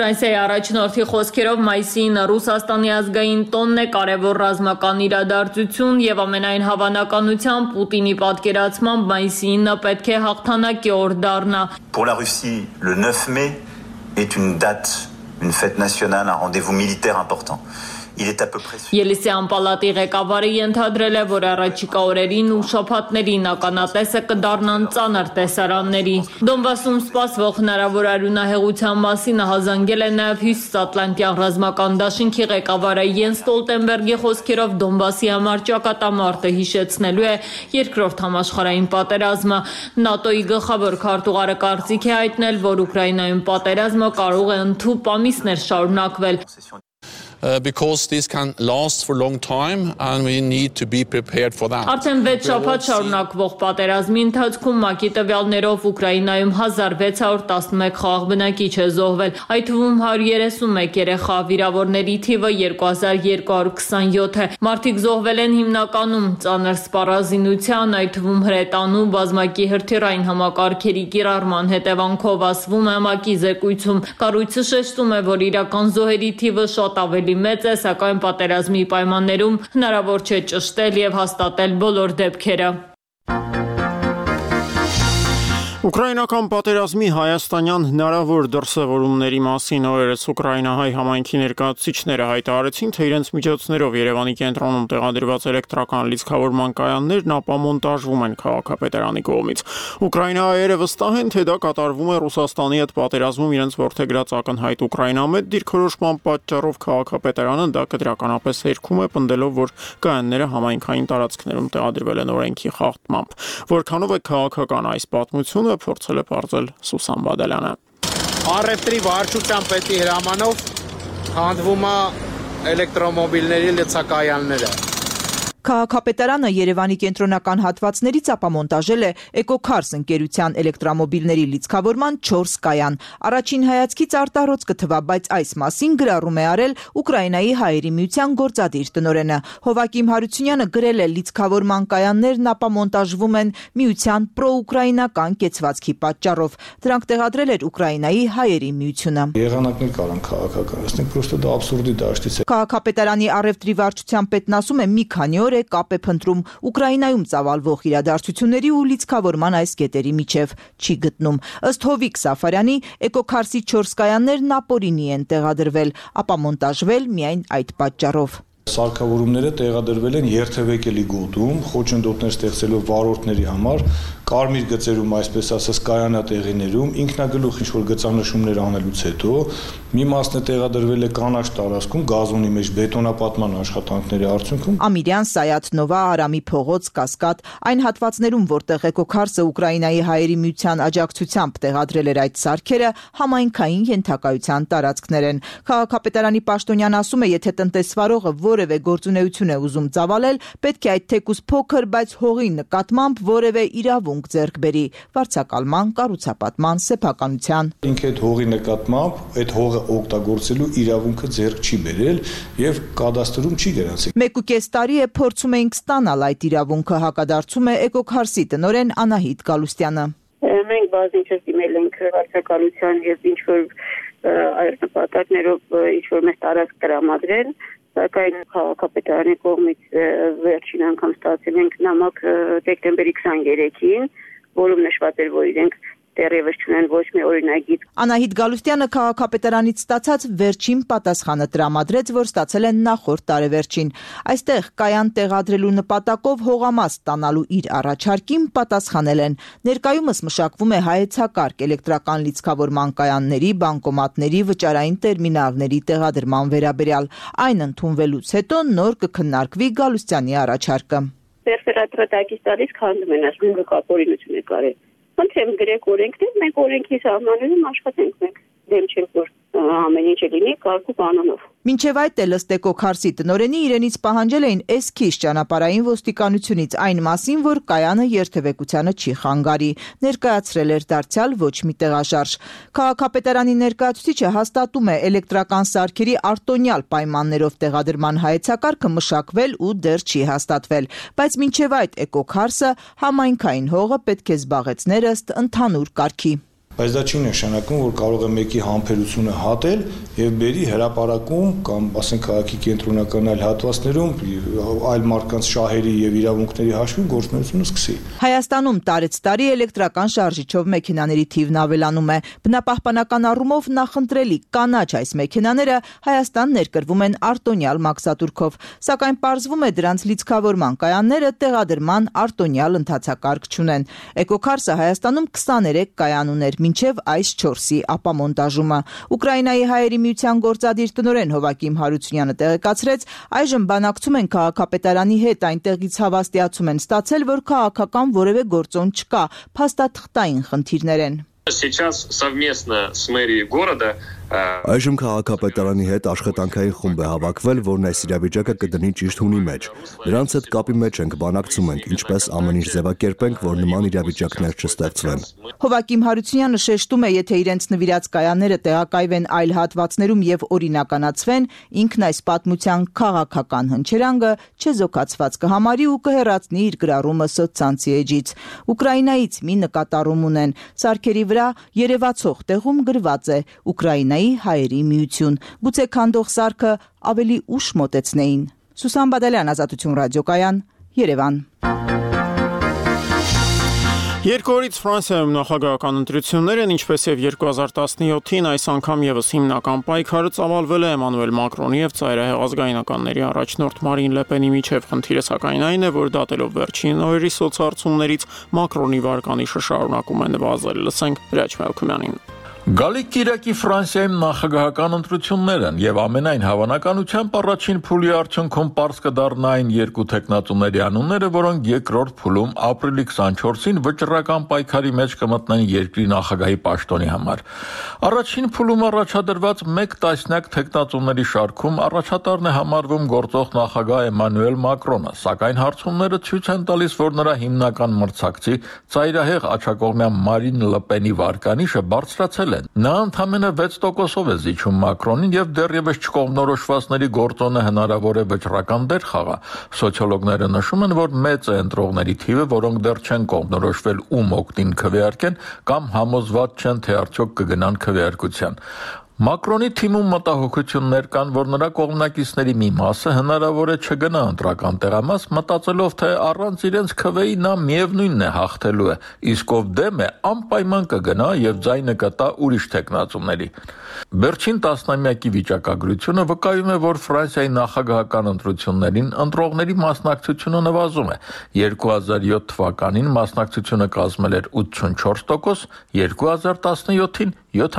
Ֆրանսիայի առաջնորդի խոսքերով մայիսի 9 Ռուսաստանի ազգային տոնն է կարևոր ռազմական իրադարձություն եւ ամենայն հավանականությամբ Պուտինի պատկերացմամբ մայիսի 9-ը պետք է հաղթանակի օր դառնա։ Pour la Russie, le 9 mai est une date, une fête nationale, un rendez-vous militaire important. Ելիսեան պալատի ղեկավարը ենթադրել է, որ առաջիկա օրերին ու շաբաթներին ականատեսը կդառնան ծանր տեսարանների։ Դոնբասում սպասվող հնարավոր արյունահեղության մասին ահազանգել է նաև Հյուսիսատլանտյան ռազմական դաշինքի ղեկավարը Յենս Ստոլտենբերգի խոսքերով Դոնբասի համար ճակատամարտը հիշեցնելու է երկրորդ համաշխարհային պատերազմը։ ՆԱՏՕ-ի գլխավոր քարտուղարը կարծիք է հայտնել, որ Ուկրաինայում պատերազմը կարող է ընդհուպ ամիսներ շարունակվել։ Because this can last for a long time and we need to be prepared for that. Արդեն 6 շաբաթ շարունակվող պատերազմի ընթացքում ՄԱԿ-ի տվյալներով Ուկրաինայում 1611 խաղաղ բնակիչ է զոհվել, այդ թվում 131 երեխա, վիրավորների թիվը 2227 է։ Մարդիկ զոհվել են հիմնականում ծանր սպառազինության, այդ թվում հրետանու, բազմակի հրթիռային համակարգերի կիրառման հետևանքով, ասվում է ՄԱԿ-ի զեկույցում։ Կառույցը շեշտում է, որ իրական զոհերի թիվը շատ ավելի մեծ է, սակայն պատերազմի պայմաններում հնարավոր չէ ճշտել եւ հաստատել բոլոր դեպքերը։ Ուկրաինական պատերազմի հայաստանյան հնարավոր դրսևորումների մասին օրերս ուկրաինահայ համայնքի ներկայացուցիչները հայտարարեցին, թե իրենց միջոցներով Երևանի կենտրոնում տեղադրված էլեկտրական լիցքավորման կայաններն ապամոնտաժվում են քաղաքապետարանի կողմից։ Ուկրաինահայերը վստահ են, թե դա կատարվում է Ռուսաստանի հետ պատերազմում իրենց որդեգրած ակնհայտ Ուկրաինամետ դիրքորոշման պատճառով քաղաքապետարանը դա կդրականապես հերքում է, պնդելով, որ կայանները համայնքային տարածքներում տեղադրվել են օրենքի խախտմամբ։ Որքանով է քաղաքական այս պատմությունը փորձել է բարձել Սուսան Բադալյանը։ Առևտրի վարչության պետի հրամանով հանդվում է էլեկտրոմոբիլների լցակայանները։ Քաղաքապետարանը Երևանի կենտրոնական հատվածներից ապամոնտաժել է Էկոքարս ընկերության էլեկտրոմոբիլների լիցքավորման 4 կայան։ Առաջին հայացքից արտառոց կթվա, բայց այս մասին գրառում է արել Ուկրաինայի հայերի միության գործադիր տնօրենը։ Հովակիմ Հարությունյանը գրել է, լիցքավորման կայաններն ապամոնտաժվում են միության պրոուկրաինական կեցվածքի պատճառով։ Դրանք տեղադրել էր Ուկրաինայի հայերի միությունը։ Եղանակներ կարան քաղաքականացնել, պրոստը դա աբսուրդի դաշտից է։ Քաղաքապետարանի առևտրի վարչության պետն ասում է, մի քանի օր կապ է փնտրում Ուկրաինայում ծավալվող իրադարձությունների ու լիցքավորման այս կետերի միջև, չի գտնում։ Ըստ Հովիկ Սաֆարյանի, Էկոքարսի 4 կայաններն ապօրինի են տեղադրվել, ապամոնտաժվել միայն այդ պատճառով։ Սարքավորումները տեղադրվել են երթևեկելի գոտում, խոչընդոտներ ստեղծելով վարորդների համար, կարմիր գծերում, այսպես ասած, կայանատեղիներում, ինքնագլուխ ինչ-որ գծանշումներ անելուց հետո մի մասն է տեղադրվել է կանաչ տարածքում, գազոնի մեջ բետոնապատման աշխատանքների արդյունքում։ Ամիրյան, Սայաթ Նովա, Արամի փողոց, Կասկադ, այն հատվածներում, որտեղ Էկոքարսը Ուկրաինայի հայերի միության աջակցությամբ տեղադրել էր այդ սարքերը, համայնքային ենթակայության տարածքներ են։ Քաղաքապետարանի պաշտոնյան ասում է, եթե տնտեսվարողը որևէ գործունեություն է ուզում ծավալել, պետք է այդ թեկուզ փոքր, բայց հողի նկատմամբ որևէ իրավունք ձեռք բերի, վարձակալման, կառուցապատման, սեփականության։ Ինքը այդ հողի նկատմամբ այդ հողը օգտագործելու իրավունքը ձեռք չի բերել եւ կադաստրում չի գրանցել։ 1.5 տարի է փորձում ենք ստանալ այդ իրավունքը, հակադարձում է Էկոքարսի տնօրեն Անահիտ Գալուստյանը։ Մենք բազմիցս դիմել ենք վարձակալության եւ ինչ որ այլ նպատակներով ինչ որ մեծ տարածք տրամադրել, սակայն քաղաքապետարանի կողմից վերջին անգամ ստացել ենք նամակ դեկտեմբերի 23-ին, որում նշված էր, որ իրենք դեռևս չունեն ոչ մի օրինագիծ։ Անահիտ Գալուստյանը քաղաքապետարանից ստացած վերջին պատասխանը տրամադրեց, որ ստացել են նախորդ տարեվերջին։ Այստեղ կայան տեղադրելու նպատակով հողամաս ստանալու իր առաջարկին պատասխանել են։ Ներկայումս մշակվում է հայեցակարգ էլեկտրական լիցքավորման կայանների, բանկոմատների, վճարային տերմինալների տեղադրման վերաբերյալ։ Այն ընդունվելուց հետո նոր կքննարկվի Գալուստյանի առաջարկը։ Պերֆերատրատակից տալիս քանդում են, ասում են կապորինություն է կարել։ Խնդրեմ գրեք օրենքներ, մենք օրենքի սահմաններում աշխատենք, մենք դեմ չենք, որ ամեն ինչ լինի կարգու կանոնով։ Մինչև այդ էլ ըստ Էկոքարսի տնօրենի իրենից պահանջել էին էսքիզ ճանապարհային ոստիկանությունից այն մասին, որ կայանը երթևեկությանը չի խանգարի, ներկայացրել էր դարձյալ ոչ մի տեղաշարժ։ Քաղաքապետարանի ներկայացուցիչը հաստատում է էլեկտրական սարքերի արտոնյալ պայմաններով տեղադրման հայեցակարգը մշակվել ու դեռ չի հաստատվել, բայց մինչև այդ Էկոքարսը համայնքային հողը պետք է զբաղեցներ ըստ ընդհանուր կարգի։ Բայց դա չի նշանակում, որ կարող է մեկի համբերությունը հատել եւ բերի հրապարակում կամ ասենք քաղաքի կենտրոնական այլ հատվածներում այլ մարդկանց շահերի եւ իրավունքների հաշվին գործունեությունը սկսի։ Հայաստանում տարեց տարի էլեկտրական շարժիչով մեքենաների թիվն ավելանում է։ Բնապահպանական առումով նախընտրելի կանաչ այս մեքենաները Հայաստան ներկրվում են արտոնյալ մաքսատուրքով, սակայն պարզվում է դրանց լիցքավորման կայանները տեղադրման արտոնյալ ընթացակարգ չունեն։ Էկոքարսը Հայաստանում 23 կայան ուներ մինչև այս 4-ի ապամոնտաժումը։ Ուկրաինայի հայերի միության գործադիր տնօրեն Հովակիմ Հարությունյանը տեղեկացրեց, այժմ բանակցում են քաղաքապետարանի հետ, այնտեղից հավաստիացում են ստացել, որ քաղաքական որևէ գործոն չկա, փաստաթղթային խնդիրներ են։ Сейчас совместно с мэрией города Այժմ քաղաքապետարանի հետ աշխատանքային խումբ է հավաքվել, որն այս իրավիճակը կդնի ճիշտ հունի մեջ։ Նրանց հետ կապի մեջ ենք, բանակցում ենք, ինչպես ամեն ինչ ձևակերպենք, որ նման իրավիճակներ չստեղծվեն։ Հովակիմ Հարությունյանը շեշտում է, եթե իրենց նվիրած կայանները տեղակայվեն այլ հատվածներում եւ օրինականացվեն, ինքն այս պատմության քաղաքական հնչերանգը չեզոքացված կհամարի ու կհեռացնի իր գրառումը սոցցանցի էջից։ Ուկրաինայից մի նկատառում ունեն։ Սարքերի վրա երևացող տեղում գրված է Ուկրաինայի հայերի միություն։ Գուցե քանդող սարքը ավելի ուշ մոտեցնեին։ Սուսան Բադալյան, Ազատություն ռադիոկայան, Երևան։ Երկու օրից Ֆրանսիայում նախագահական ընտրություններ են, ինչպես եւ 2017-ին այս անգամ եւս հիմնական պայքարը ծավալվել է Էմանուել Մակրոնի եւ ծայրահեղ ազգայնականների առաջնորդ Մարին Լեպենի միջև։ Խնդիրը սակայն այն է, որ դատելով վերջին օրերի սոցհարցումներից Մակրոնի վարկանիշը շարունակում է նվազել։ Լսենք Հրաչ Մելքումյանին։ Գալիք Կիրակի Ֆրանսիայում նախագահական ընտրություններ են եւ ամենայն հավանականությամբ առաջին փուլի արդյունքում պարզ կդառնային երկու տեխնատուների անունները, որոնք երկրորդ փուլում ապրիլի 24-ին վճռական պայքարի մեջ կմտնեն երկրի նախագահի պաշտոնի համար։ Առաջին փուլում առաջադրված 1 տասնյակ տեխնատուների շարքում առաջատարն է համարվում գործող նախագահ Էմանուել Մակրոնը, սակայն հարցումները ցույց են տալիս, որ նրա հիմնական մրցակցի ծայրահեղ աջակողմյան Մարին Լեպենի վարկանիշը բարձրացել է։ Նա ընդամենը 6%-ով է զիջում Մակրոնին եւ դեռևս չկողմնորոշվածների գործոնը հնարավոր է վճռական դեր խաղա։ Սոցիոլոգները նշում են, որ մեծ է ընտրողների թիվը, որոնք դեռ չեն կողմնորոշվել ում օգտին քվեարկեն կամ համոզված չեն, թե արդյոք կգնան քվեարկության։ Մակրոնի թիմում մտահոգություններ կան, որ նրա կողմնակիցների մի մասը հնարավոր է չգնա ընտրական տեղամաս, մտածելով, թե առանց իրենց քվեի նա միևնույնն է հաղթելու է, իսկ ով դեմ է, անպայման կգնա եւ ձայնը կտա ուրիշ տեխնատուների։ Վերջին տասնամյակի վիճակագրությունը վկայում է, որ Ֆրանսիայի նախագահական ընտրություններին ընտրողների մասնակցությունը նվազում է։ 2007 թվականին մասնակցությունը կազմել էր 84%, 2017-ին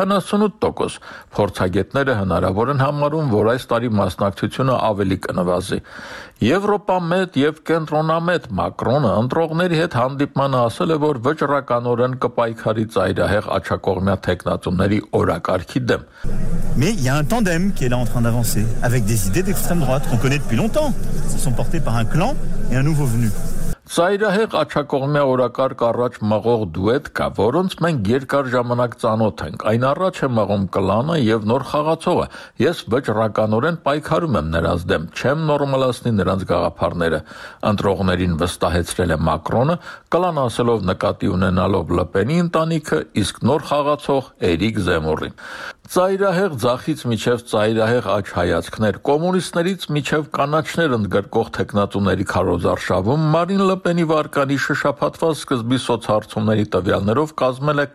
78%։ Փորձագետները հնարավոր են համարում, որ այս տարի մասնակցությունը ավելի կնվազի։ Եվրոպամետ եւ կենտրոնամետ Մակրոնը ընտրողների հետ հանդիպմանը ասել է, որ վճռականորեն կպայքարի ծայրահեղ աջակողմյա տեխնատուների օրակարգի դեմ։ Mais il y a un tandem qui est là en train d'avancer, avec des idées d'extrême droite qu'on connaît depuis longtemps. Elles sont portées par un clan et un nouveau venu. Ծայրահեղ աջակողմյա օրակարգ առաջ մղող դուետ կա, որոնց մենք երկար ժամանակ ծանոթ ենք։ Այն առաջ է մղում կլանը եւ նոր խաղացողը։ Ես վճռականորեն պայքարում եմ նրանց դեմ, չեմ նորմալացնի նրանց գաղափարները։ Ընտրողներին վստահեցրել է Մակրոնը, կլան ասելով նկատի ունենալով Լեպենի ընտանիքը, իսկ նոր խաղացող Էրիկ Զեմուրին։ Ծայրահեղ ձախից միջև ծայրահեղ աջ հայացքներ, կոմունիստներից միջև կանաչներ ընդգրկող տեխնատուների քարոզարշավում Մարին Լեպենի վարկանիշը շաբաթվա սկզբի սոցհարցումների տվյալներով կազմել է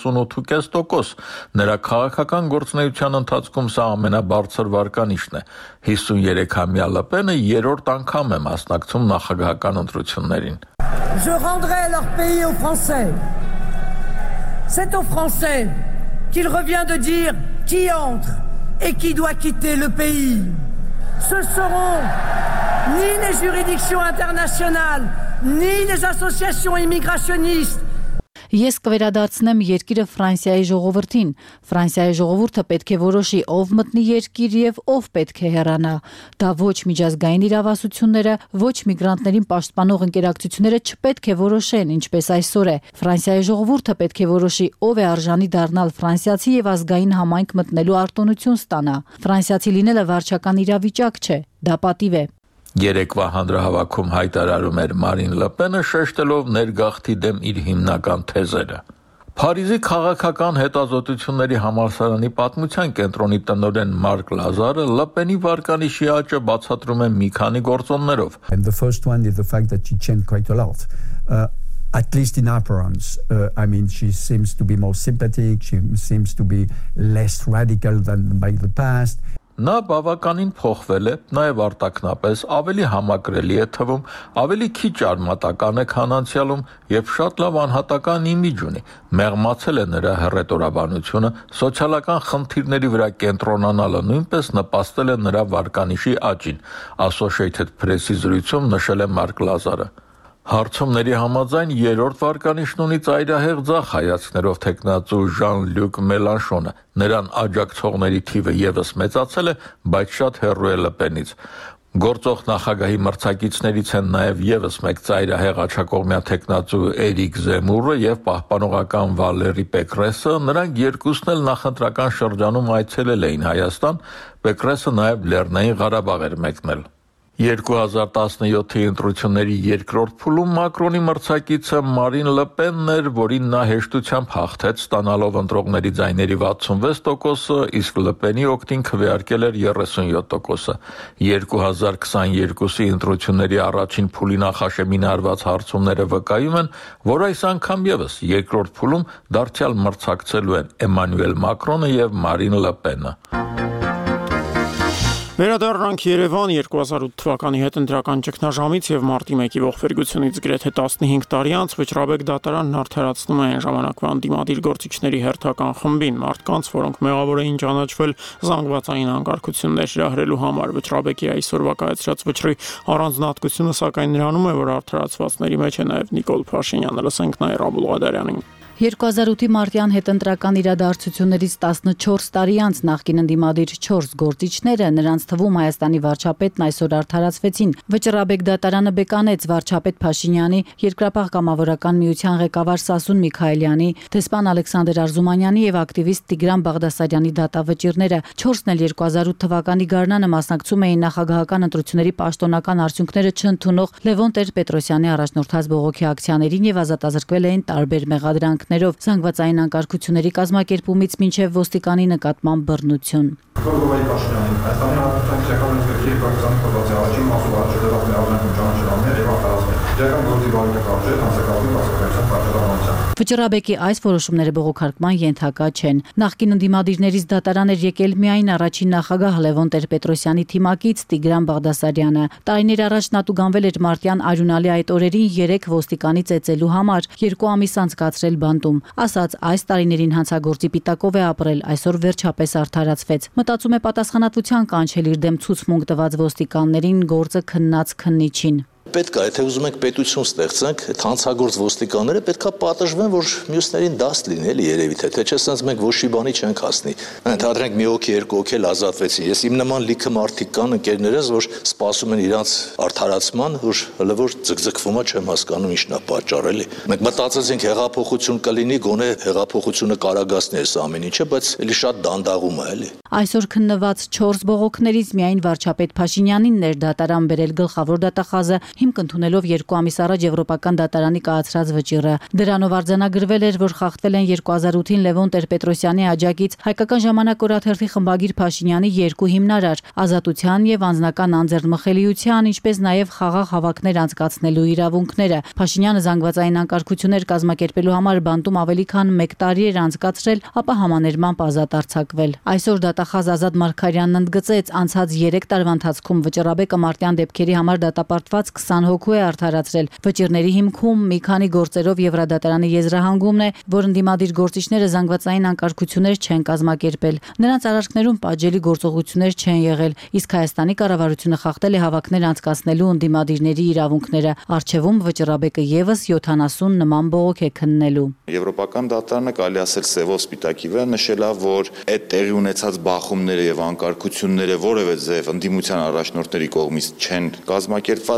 48.5%։ Նրա քաղաքական գործունեության ընթացքում սա ամենաբարձր վարկանիշն է։ 53-ամյա Լեպենը երրորդ անգամ է մասնակցում նախագահական ընտրություններին։ Je rendrai leur pays aux Français. C'est aux Français qu'il revient de dire qui entre et qui doit quitter le pays. Ce seront ni les juridictions internationales, ni les associations immigrationnistes. Ես կվերադարձնեմ երկիրը Ֆրանսիայի ժողովրդին։ Ֆրանսիայի ժողովուրդը պետք է որոշի ով մտնի երկիր եւ ով պետք է հեռանա։ Դա ոչ միջազգային իրավասությունները, ոչ միգրանտներին պաշտպանող ընկերակցությունները չպետք է որոշեն, ինչպես այսօր է։ Ֆրանսիայի ժողովուրդը պետք է որոշի ով է արժանի դառնալ ֆրանսիացի եւ ազգային համայնք մտնելու արտոնություն ստանա։ Ֆրանսիացի լինելը վարչական իրավիճակ չէ, դա պատիվ է։ Երեկվա հանրահավաքում հայտարարում էր Մարին Լեպենը, շեշտելով ներգաղթի դեմ իր հիմնական թեզերը։ Փարիզի քաղաքական հետազոտությունների համալսարանի պատմության կենտրոնի տնօրեն Մարկ Լազարը լպենի վարկանիշի աճը բացատրում է մի քանի գործոններով։ And the first one is the fact that she changed quite a lot. At least in appearance. I mean, she seems to be more sympathetic, she seems to be less radical than by the past. Նա բավականին փոխվել է, նաև արտաքնապես ավելի համակրելի է թվում, ավելի քիչ արմատական է քան անցյալում եւ շատ լավ անհատական իմիջ ունի։ Մեղմացել է նրա հռետորաբանությունը, սոցիալական խնդիրների վրա կենտրոնանալը նույնպես նպաստել է նրա վարկանիշի աճին, Associated Press-ի զրույցում նշել է Մարկ Լազարը։ Հարցումների համաձայն երրորդ վարկանիշն ունի ծայրահեղ ձախ հայացքներով թեկնածու Ժան-Լյուկ Մելանշոնը։ Նրան աջակցողների թիվը եւս մեծացել է, բայց շատ հեռու է լպենից։ Գործող նախագահի մրցակիցներից են նաև եւս մեկ ծայրահեղ աջակողմյա թեկնածու Էրիկ Զեմուրը եւ պահպանողական Վալերի Պեկրեսը, նրանք երկուսն էլ նախընտրական շրջանում այցելել էին Հայաստան, Պեկրեսը նաև Լեռնային Ղարաբաղ էր մեկնել։ 2017-ի ընտրությունների երկրորդ փուլում Մակրոնի մրցակիցը Մարին Լպենն էր, որին նա հեշտությամբ հաղթեց, ստանալով ընտրողների ձայների 66%, իսկ Լպենի օգտին քվեարկել էր 37%-ը։ 2022-ի ընտրությունների առաջին փուլի նախաշեմին արված հարցումները վկայում են, որ այս անգամ եւս երկրորդ փուլում դարձյալ մրցակցելու են Էմանուել Մակրոնը եւ Մարին Լպենը։ Վերադառնանք Երևան 2008 թվականի հետընտրական ճգնաժամից եւ մարտի 1-ի ողբերգությունից գրեթե 15 տարի անց Վճռաբեկ դատարանն արդարացնում է այն ժամանակվա անդիմադիր գործիչների հերթական խմբին, մարդկանց, որոնք մեղավոր էին ճանաչվել զանգվածային անկարգություններ հրահրելու համար։ Վճռաբեկի այսօրվա կայացրած վճռի առանձնահատկությունը սակայն նրանում է, որ արդարացվածների մեջ է նաեւ Նիկոլ Փաշինյանը։ Լսենք Նաիրա Աբուլղադարյանին։ 2008-ի մարտյան հետընտրական իրադարձություններից 14 տարի անց նախկին ընդդիմադիր 4 գործիչները, նրանց թվում Հայաստանի վարչապետն այսօր արդարացվեցին։ Վճռաբեկ դատարանը բեկանեց վարչապետ Փաշինյանի, Երկրապահ կամավորական միության ղեկավար Սասուն Միքայելյանի, դեսպան Ալեքսանդր Արզումանյանի եւ ակտիվիստ Տիգրան Բաղդասարյանի դատավճիռները։ 4-ն էլ 2008 թվականի գարնանը մասնակցում էին նախագահական ընտրությունների պաշտոնական արդյունքները չընդունող Լևոն Տեր-Պետրոսյանի առաջնորդած բողոքի ակցիաներին եւ ազատազրկվել էին տարբեր մեղադրանք զանգվածային անկարգությունների կազմակերպումից մինչև ոստիկանի նկատմամբ բռնություն։ Վճռաբեկի այս որոշումները բողոքարկման ենթակա չեն։ Նախկին ընդդիմադիրներից դատարան էր եկել միայն առաջին նախագահ Լևոն Տեր-Պետրոսյանի թիմակից Տիգրան Բաղդասարյանը։ Տարիներ առաջ նա տուգանվել էր մարտյան արյունալի այդ օրերին 3 ոստիկանի ծեծելու համար, 2 ամիս անցկացրել բանտում։ Ասաց այս տարիներին հանցագործի պիտակով է ապրել, այսօր վերջապես արդարացվեց։ Մտածում է պատասխանատվության կանչել իր դեմ ցուցմունք տված ոստիկաններին, գործը քննած քննիչին։ Պետք է, եթե ուզում եք պետություն ստեղծենք, այդ հանցագործ ոստիկանները պետքա պատժվեն, որ մյուսներին դաս լինի, էլի երևի թե չէ, ասենց մենք ոչ մի բանի չենք հասնի։ Ընդհանրենք մի հոգի, երկու հոգի էլ ազատվեցին։ Ես իմ նման լիքը մարդիկ կան ընկերներս, որ սպասում են իրանց արդարացման, որ հələ որ ձգձգվում է, չեմ հասկանում ինչն է պատճառ, էլի։ Մենք մտածեցինք հեղափոխություն կլինի, գոնե հեղափոխությունը կարագացնի այս ամեն ինչը, բայց էլի շատ դանդաղում է, էլի։ Այսօր քննված 4 բողոքներից միայն վարչապետ Փաշինյանին ներ դատարան բերել գլխավոր դատախազը, հիմք ընդունելով 2 ամիս առաջ Եվրոպական դատարանի կայացրած վճիռը։ Դրանով արձանագրվել էր, որ խախտվել են 2008-ին Լևոն Տեր-Պետրոսյանի աջակից Հայկական ժամանակ օրաթերթի խմբագիր Փաշինյանի 2 հիմնարար՝ ազատության եւ անձնական անձեռնմխելիության, ինչպես նաեւ խաղաղ հավաքներ անցկացնելու իրավունքները։ Փաշինյանը զանգվածային անկարգություններ կազմակերպելու համար բանտում ավելի քան 1 տարի էր անցկացրել, ապա համաներմամբ ազատ արձակվել։ Այսօր դատախազ Ազատ Մարգարյանն ընդգծեց, անցած 3 տարվա ընթացքում Վճռաբեկը մարտյան դեպքերի համար դատապարտված 20 հոգու է արդարացրել։ Վճիռների հիմքում մի քանի գործերով Եվրադատարանի եզրահանգումն է, որ ընդդիմադիր գործիչները զանգվածային անկարգություններ չեն կազմակերպել։ Նրանց արարքներում պատժելի գործողություններ չեն եղել, իսկ Հայաստանի կառավարությունը խախտել է հավաքներ անցկացնելու ընդդիմադիրների իրավունքները։ Առջևում Վճռաբեկը եւս 70 նման բողոք է քննելու։ Եվրոպական դատարանը կարելի ասել սևով սպիտակի վրա նշել է, որ այդ տեղի ունեցած բախումները եւ անկարգությունները որևէ ձև ընդդիմության առաջնորդների կողմից չեն կազմակերպված եղել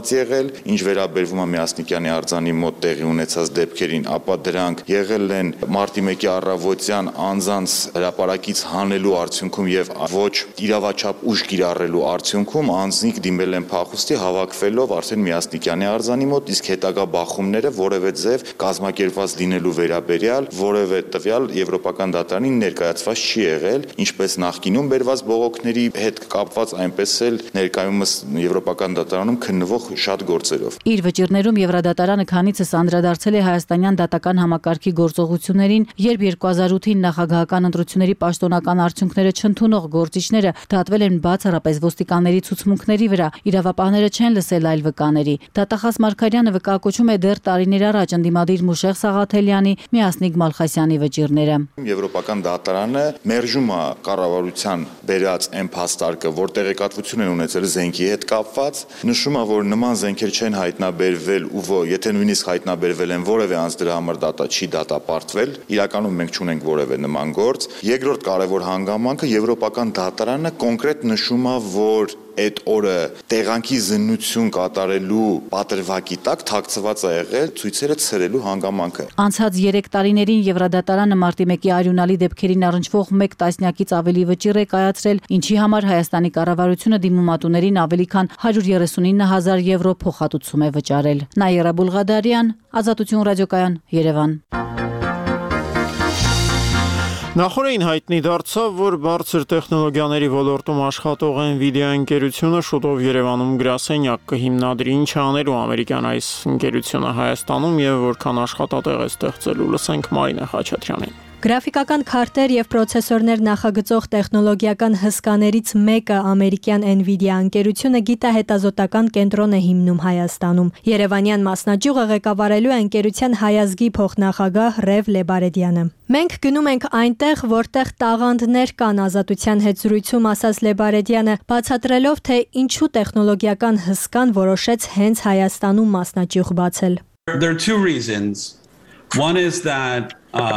եղել, ինչ վերաբերվում է Միասնիկյանի արձանի մոտ տեղի ունեցած դեպքերին, ապա դրանք եղել են մարտի 1-ի առավոտյան անձանց հրապարակից հանելու արդյունքում եւ ոչ իրավաչափ ուժ կիրառելու արդյունքում անձնիկ դիմել են փախուստի հավաքվելով արդեն Միասնիկյանի արձանի մոտ, իսկ հետագա բախումները որևէ ձև կազմակերպված լինելու վերաբերյալ որևէ տվյալ Եվրոպական դատարանին ներկայացված չի եղել, ինչպես նախկինում բերված բողոքների հետ կապված, այնպես էլ ներկայումս Եվրոպական դատարանում քննվող շատ գործերով։ Իր վճիռներում Եվրադատարանը քանիցս անդրադարձել է հայաստանյան դատական համակարգի գործողություններին, երբ 2008-ին նախագահական ընտրությունների պաշտոնական արդյունքները չընդունող գործիչները դատվել են բացառապես ոստիկանների ցուցմունքների վրա, իրավապահները չեն լսել այլ վկաների։ Դատախազ Մարգարյանը վկայակոչում է դեռ տարիներ առաջ ընդդիմադիր Մուշեղ Սաղաթելյանի, Միասնիկ Մալխասյանի վճիռները։ Եվրոպական դատարանը մերժում է կառավարության բերած այն փաստարկը, որ տեղեկատվություն են ունեցել զենքի հետ կապված, նշում է, որ նման զենքեր չեն հայտնաբերվել ու եթե նույնիսկ հայտնաբերվել են, որևէ անձ դրա համար չի դատապարտվել, իրականում մենք չունենք որևէ նման գործ։ Երկրորդ կարևոր հանգամանքը Եվրոպական դատարանը կոնկրետ նշում է, որ այդ օրը տեղանքի զննություն կատարելու պատրվակի տակ թաքցված է եղել ցույցերը ցրելու հանգամանքը։ Անցած 3 տարիներին Եվրադատարանը մարտի 1-ի արյունալի դեպքերին առնչվող 1 տասնյակից ավելի վճիռ է կայացրել, ինչի համար Հայաստանի կառավարությունը դիմումատուներին ավելի քան 139,000 եվրո փոխհատուցում է վճարել։ Նաիրա Բուլղադարյան, Ազատություն ռադիոկայան, Երևան։ Նախորդին հայտնի դարձավ, որ բարձր տեխնոլոգիաների ոլորտում աշխատող Nvidia ընկերությունը շուտով Երևանում գրասենյակ կհիմնադրի, ինչ անելու ամերիկյան այս ընկերությունը Հայաստանում եւ որքան աշխատատեղ է ստեղծելու, լսենք Մարինե Խաչատրյանին։ Գրաֆիկական քարտեր եւ պրոցեսորներ նախագծող տեխնոլոգիական հսկաներից մեկը ամերիկյան Nvidia ընկերությունը գիտահետազոտական կենտրոն է հիմնում Հայաստանում։ Երևանյան մասնաճյուղը ղեկավարելու է ընկերության հայազգի փոխնախագահ Ռև Լեբարեդյանը։ Մենք գնում ենք այնտեղ, որտեղ տաղանդներ կան, Ազատության հետ զրույցում ասաց Լեբարեդյանը, բացատրելով, թե ինչու տեխնոլոգիական հսկան որոշեց հենց Հայաստանում մասնաճյուղ բացել։ There are two reasons. One is that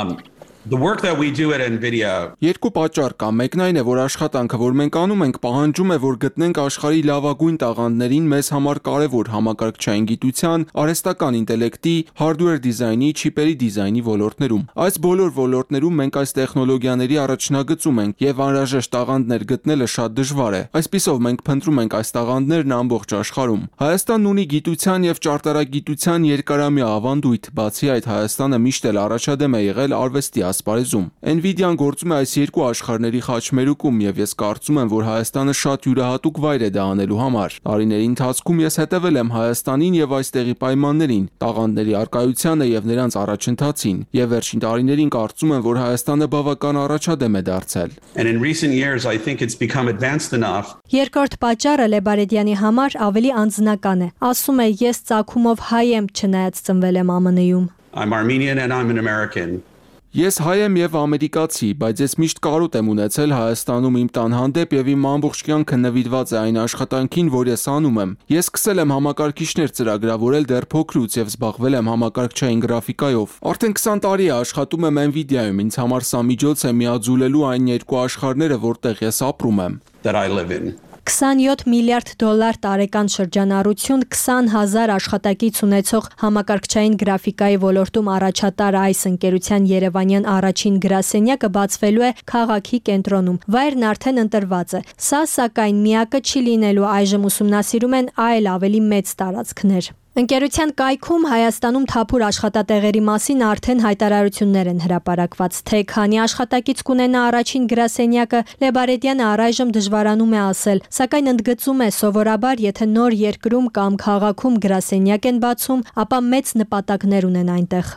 the work that we do at Nvidia. Երկու պատճառ կա։ Մեկն այն է, որ աշխատանքը, որ մենք անում ենք, պահանջում է, որ գտնենք աշխարհի լավագույն տաղանդներին մեզ համար կարևոր համակարգչային գիտության, արհեստական ինտելեկտի, hardware դիզայնի, չիպերի դիզայնի ոլորտներում։ Այս բոլոր ոլորտներում մենք այս տեխնոլոգիաների առաջնագծում ենք եւ անհրաժեշտ տաղանդներ գտնելը շատ դժվար է։ Այսպիսով մենք փնտրում ենք այս տաղանդներն ամբողջ աշխարհում։ Հայաստանն ունի գիտության եւ ճարտարագիտության երկարամյա ավանդույթ, բացի այդ Հայաստանը միշտ էլ առաջադեմ է եղել արվեստի ասպարեզում։ Nvidia-ն գործում է այս երկու աշխարհների խաչմերուկում եւ ես կարծում եմ, որ Հայաստանը շատ յուրահատուկ վայր է դա անելու համար։ Տարիների ընթացքում ես հետևել եմ Հայաստանին եւ այստեղի պայմաններին, տաղանդների առկայությանը եւ նրանց առաջընթացին, եւ վերջին տարիներին կարծում եմ, որ Հայաստանը բավական առաջադեմ է դարձել։ And in recent years I think it's become advanced enough. Երկրորդ պատճառը Լեբարեդյանի համար ավելի անձնական է։ Ասում է, ես ծագումով հայ եմ, չնայած ծնվել եմ ԱՄՆ-ում։ I'm Armenian and I'm an American. Ես հայ եմ եւ ամերիկացի, բայց ես միշտ կարոտ եմ ունեցել Հայաստանում իմ տան հանդեպ եւ իմ ամբողջ կյանքը նվիրված է այն աշխատանքին, որ ես անում եմ։ Ես սկսել եմ համակարգիչներ ծրագրավորել դեռ փոքրուց եւ զբաղվել եմ համակարգչային գրաֆիկայով։ Արդեն 20 տարի է աշխատում եմ Nvidia-ում, ինձ համար սա միջոց է միաձուլելու այն երկու աշխարհները, որտեղ ես ապրում եմ։ That I live in. 27 միլիարդ դոլար տարեկան շրջանառություն, 20,000 աշխատակից ունեցող համակարգչային գրաֆիկայի ոլորտում առաջատար այս ընկերության երևանյան առաջին գրասենյակը բացվելու է քաղաքի կենտրոնում։ Վայրն արդեն ընտրված է։ Սա սակայն միակը չի լինելու, այժմ ուսումնասիրում են այլ ավելի մեծ տարածքներ։ Ընկերության կայքում Հայաստանում թափուր աշխատատեղերի մասին արդեն հայտարարություններ են հրապարակված, թե քանի աշխատակից կունենա առաջին գրասենյակը, Լեբարեդյանը առայժմ դժվարանում է ասել, սակայն ընդգծում է, սովորաբար եթե նոր երկրում կամ քաղաքում գրասենյակ են բացում, ապա մեծ նպատակներ ունեն այնտեղ։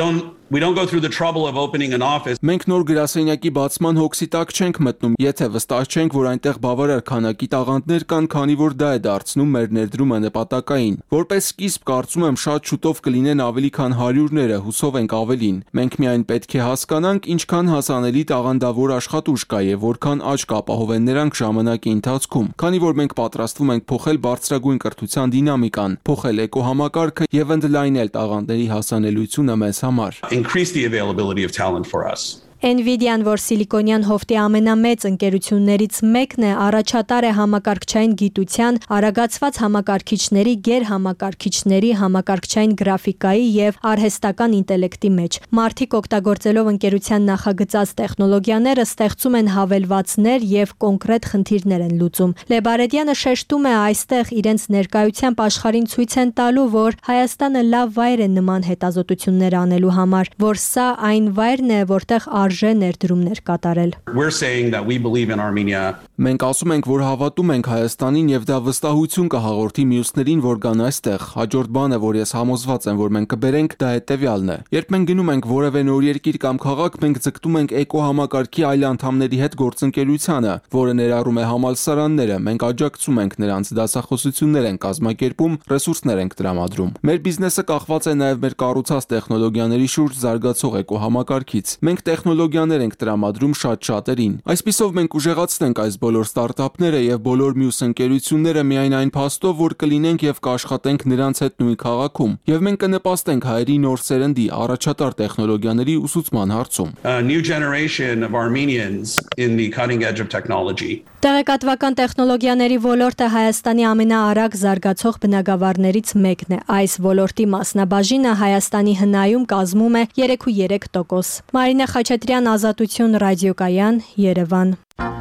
We don't go through the trouble of opening an office. Մենք նոր գրասենյակի բացման հոգսի տակ չենք մտնում, եթե վստահ չենք, որ այնտեղ բավարար քանակի տաղանդներ կան, քանի որ դա է դարձնում մեր ներդրումը նպատակային։ Որպես սկիզբ կարծում եմ շատ շուտով կլինեն ավելի քան 100-ները, հուսով ենք ավելին։ Մենք միայն պետք է հասկանանք, ինչքան հասանելի տաղանդավոր աշխատուժ կա եւ որքան աճ կապահովեն նրանք ժամանակի ընթացքում, քանի որ մենք պատրաստվում ենք փոխել բարձրագույն կրթության դինամիկան, փոխել էկոհամակարգը եւ ընդլայնել տաղանդների հասանելիությունը մեզ համար։ Increase the availability of talent for us. Nvidia-ն, որ սիլիկոնյան հովտի ամենամեծ ընկերություններից մեկն է, առաջատար է համակարգչային գիտության, արագացված համակարգիչների, գերհամակարգիչների, համակարգչային գրաֆիկայի եւ արհեստական ինտելեկտի մեջ։ Մարդիկ օգտագործելով ընկերության նախագծած տեխնոլոգիաները ստեղծում են հավելվածներ եւ կոնկրետ խնդիրներ են լուծում։ Լեբարեդյանը շեշտում է, այստեղ իրենց ներկայությամբ աշխարհին ցույց են տալու, որ Հայաստանը լավ վայր է նման հետազոտություններ անելու համար, որ սա այն վայրն է, որտեղ արժե ներդրումներ կատարել։ We're saying that we believe in Armenia. Մենք ասում ենք, որ հավատում ենք Հայաստանին եւ դա վստահություն կհաղորդի մյուսներին, որ կան այստեղ։ Հաջորդ բանը, որ ես համոզված եմ, որ մենք կբերենք, դա հետեւյալն է։ Երբ մենք գնում ենք որևէ նոր երկիր կամ քաղաք, մենք ձգտում ենք էկոհամակարգի այլ անդամների հետ գործընկերությանը, որը ներառում է համալսարանները։ Մենք աջակցում ենք նրանց, դասախոսություններ են կազմակերպում, ռեսուրսներ ենք տրամադրում։ Մեր բիզնեսը կախված է նաեւ մեր կառուցած տեխնոլոգիաների շուրջ զարգացող էկոհամակարգից։ Մենք տեխնոլոգիաներ ենք տրամադրում շատ շատերին։ Այսպիսով մենք ուժեղացնենք այս բոլոր ստարտափները եւ բոլոր մյուս ընկերությունները միայն այն փաստով, որ կլինենք եւ կաշխատենք նրանց հետ նույն քաղաքում, եւ մենք կնպաստենք հայերի նոր սերնդի առաջատար տեխնոլոգիաների ուսուցման հարցում։ A new generation of Armenians in the cutting edge of technology. Տեղեկատվական տեխնոլոգիաների ոլորտը Հայաստանի ամենաարագ զարգացող բնագավառներից մեկն է։ Այս ոլորտի մասնաբաժինը Հայաստանի հնայում կազմում է 3.3%։ Մարինե Խաչատրյան, Ազատություն, ռադիոկայան, Երևան։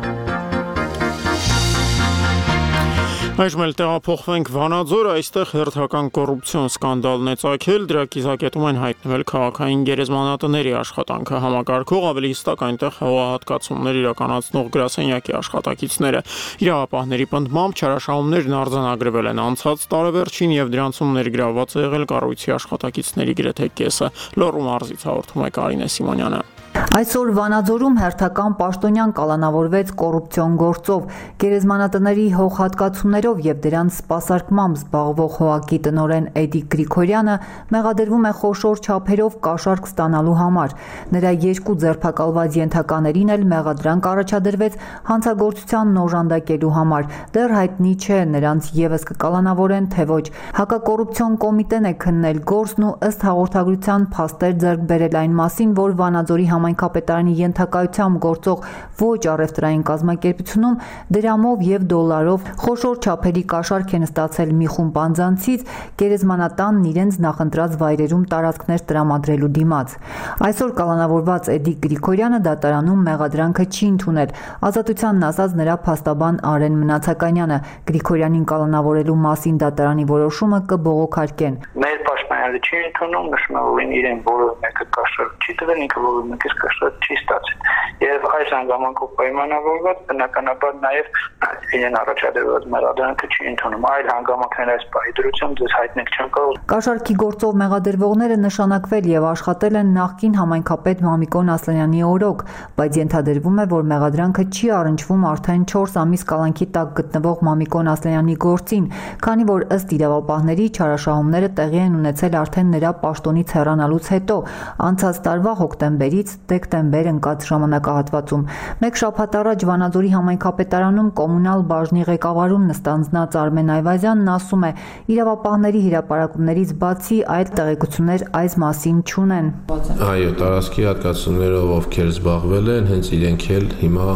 Այժմ էլ տեղափոխվենք Վանաձոր, այստեղ հերթական կոռուպցիոն սկանդալն է ծագել, դրա կիզակետում են հայտնվել քաղաքային գերեզմանատների աշխատանքը համակարգող, ավելի հստակ այնտեղ հողահատկացումներ իրականացնող գրասենյակի աշխատակիցները։ Իրավապահների պնդմամբ չարաշահումներն արձանագրվել են անցած տարեվերջին եւ դրանցում ներգրավված է եղել կառույցի աշխատակիցների գրեթե կեսը։ Լոռու մարզից հաղորդում է Կարինե Սիմոնյանը։ Այսօր Վանաձորում հերթական պաշտոնյան կալանավորվեց կոռուպցիոն գործով, գերեզմանատների հողհատկացումներով եւ դրանց սպասարկմամբ զբաղվող ՀՕԱԿ-ի տնօրեն Էդիկ Գրիգորյանը մեղադրվում է խոշոր չափերով կաշառք ստանալու համար։ Նրա երկու ձերբակալված ենթականերին էլ մեղադրանք առաջադրվեց հանցագործությանն օժանդակելու համար։ Դեռ հայտնի չէ նրանց եւս կկալանավորեն թե ոչ։ Հակակոռուպցիոն կոմիտեն է քննել գործն ու ըստ հաղորդագրության փաստեր ձեռք բերել այն մասին, որ Վանաձորի համայնքապետարանի ենթակայությամբ գործող ոչ առևտրային կազմակերպությունում դրամով եւ դոլարով խոշոր չափերի կաշառք են ստացել մի խումբ անձանցից գերեզմանատանն իրենց նախընտրած վայրերում տարածքներ տրամադրելու դիմաց։ Այսօր կալանավորված Էդիկ Գրիգորյանը դատարանում մեղադրանքը չի ընդունել։ Ազատությանն ասած նրա փաստաբան Արեն Մնացականյանը Գրիգորյանին կալանավորելու մասին դատարանի որոշումը կբողոքարկեն։ Մեր պաշտպանյալը չի ընդունում, նշում է, որ իրեն որևէ մեկը կաշառք չի տվել, ինքը որևէ մեկը կաշառք չի ստացել։ Եվ այս հանգամանքով պայմանավորված բնականաբար նաև իրեն առաջադրված մեղադրանքը չի ընդունում։ Այլ հանգամանքներ այս պահի դրությամբ ձեզ հայտնել չեն կարող։ Կաշառքի գործով մեղադրվողները նշանակվել եւ աշխատել են նախկին համայնքապետ Մամիկոն Ասլանյանի օրոք, բայց ենթադրվում է, որ մեղադրանքը չի առնչվում արդեն 4 ամիս կալանքի տակ գտնվող Մամիկոն Ասլանյանի գործին, քանի որ ըստ իրավապահների չարաշահումները տեղի են ունեցել արդեն նրա պաշտոնից հեռանալուց հետո, անցած տարվա հոկտեմբերից դեկտեմբեր ընկած ժամանակահատվածում։ Մեկ շաբաթ առաջ Վանաձորի համայնքապետարանում կոմունալ բաժնի ղեկավարում նստանձնած Արմեն Այվազյանն ասում է, իրավապահների հրապարակումներից բացի այլ տեղեկություններ այս մասին չունեն։ Այո, տարածքի հատկացումներով ովքեր զբաղվել են, հենց իրենք էլ հիմա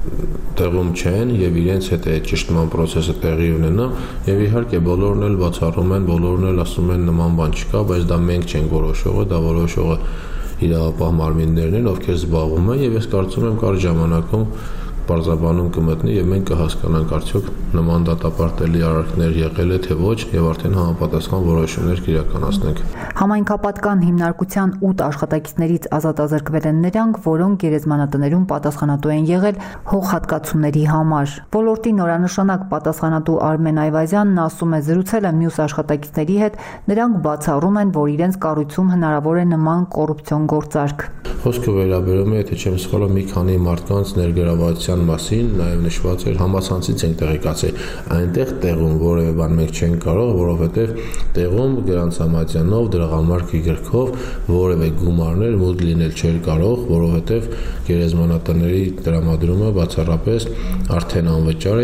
տեղում չեն եւ իրենց հետ է ճշտման process-ը տեղի ունենա եւ իհարկե բոլորն էլ բացառում են, բոլորն էլ ասում են նման բան չկա, բայց դա մենք չենք որոշողը, դա որոշողը իրավապահ մարմիններն են, ովքեր զբաղվում են եւ ես կարծում եմ կարճ ժամանակում պարզաբանում կմտնի եւ մենք կհասկանանք արդյոք նման դատապարտելի արարքներ եղել է թե ոչ եւ արդեն համապատասխան որոշումներ կիրականացնենք։ Համայնքապատկան հիմնարկության 8 աշխատակիցներից ազատազրկվել են նրանք, որոնք գերեզմանատներում պատասխանատու են եղել հողհատկացումների համար։ Ոլորտի նորանշանակ պատասխանատու Արմեն Այվազյանն ասում է, զրուցել է մյուս աշխատակիցների հետ, նրանք բացառում են, որ իրենց կառույցում հնարավոր է նման կոռուպցիոն գործարք։ Խոսքը վերաբերում է, եթե չեմ սխալվում, մի քանի մարդկանց ներգրավվածության մասին, նաև նշված էր համացանցից են տեղեկացել։ Այնտեղ տեղում որևէ բան մենք չենք կարող, որովհետև տեղում Գրանց Համատյանով դրամարկի գրքով որևէ գումարներ մուտք լինել չէր կարող, որովհետև գերեզմանատների տրամադրումը բացառապես արդեն անվճար է։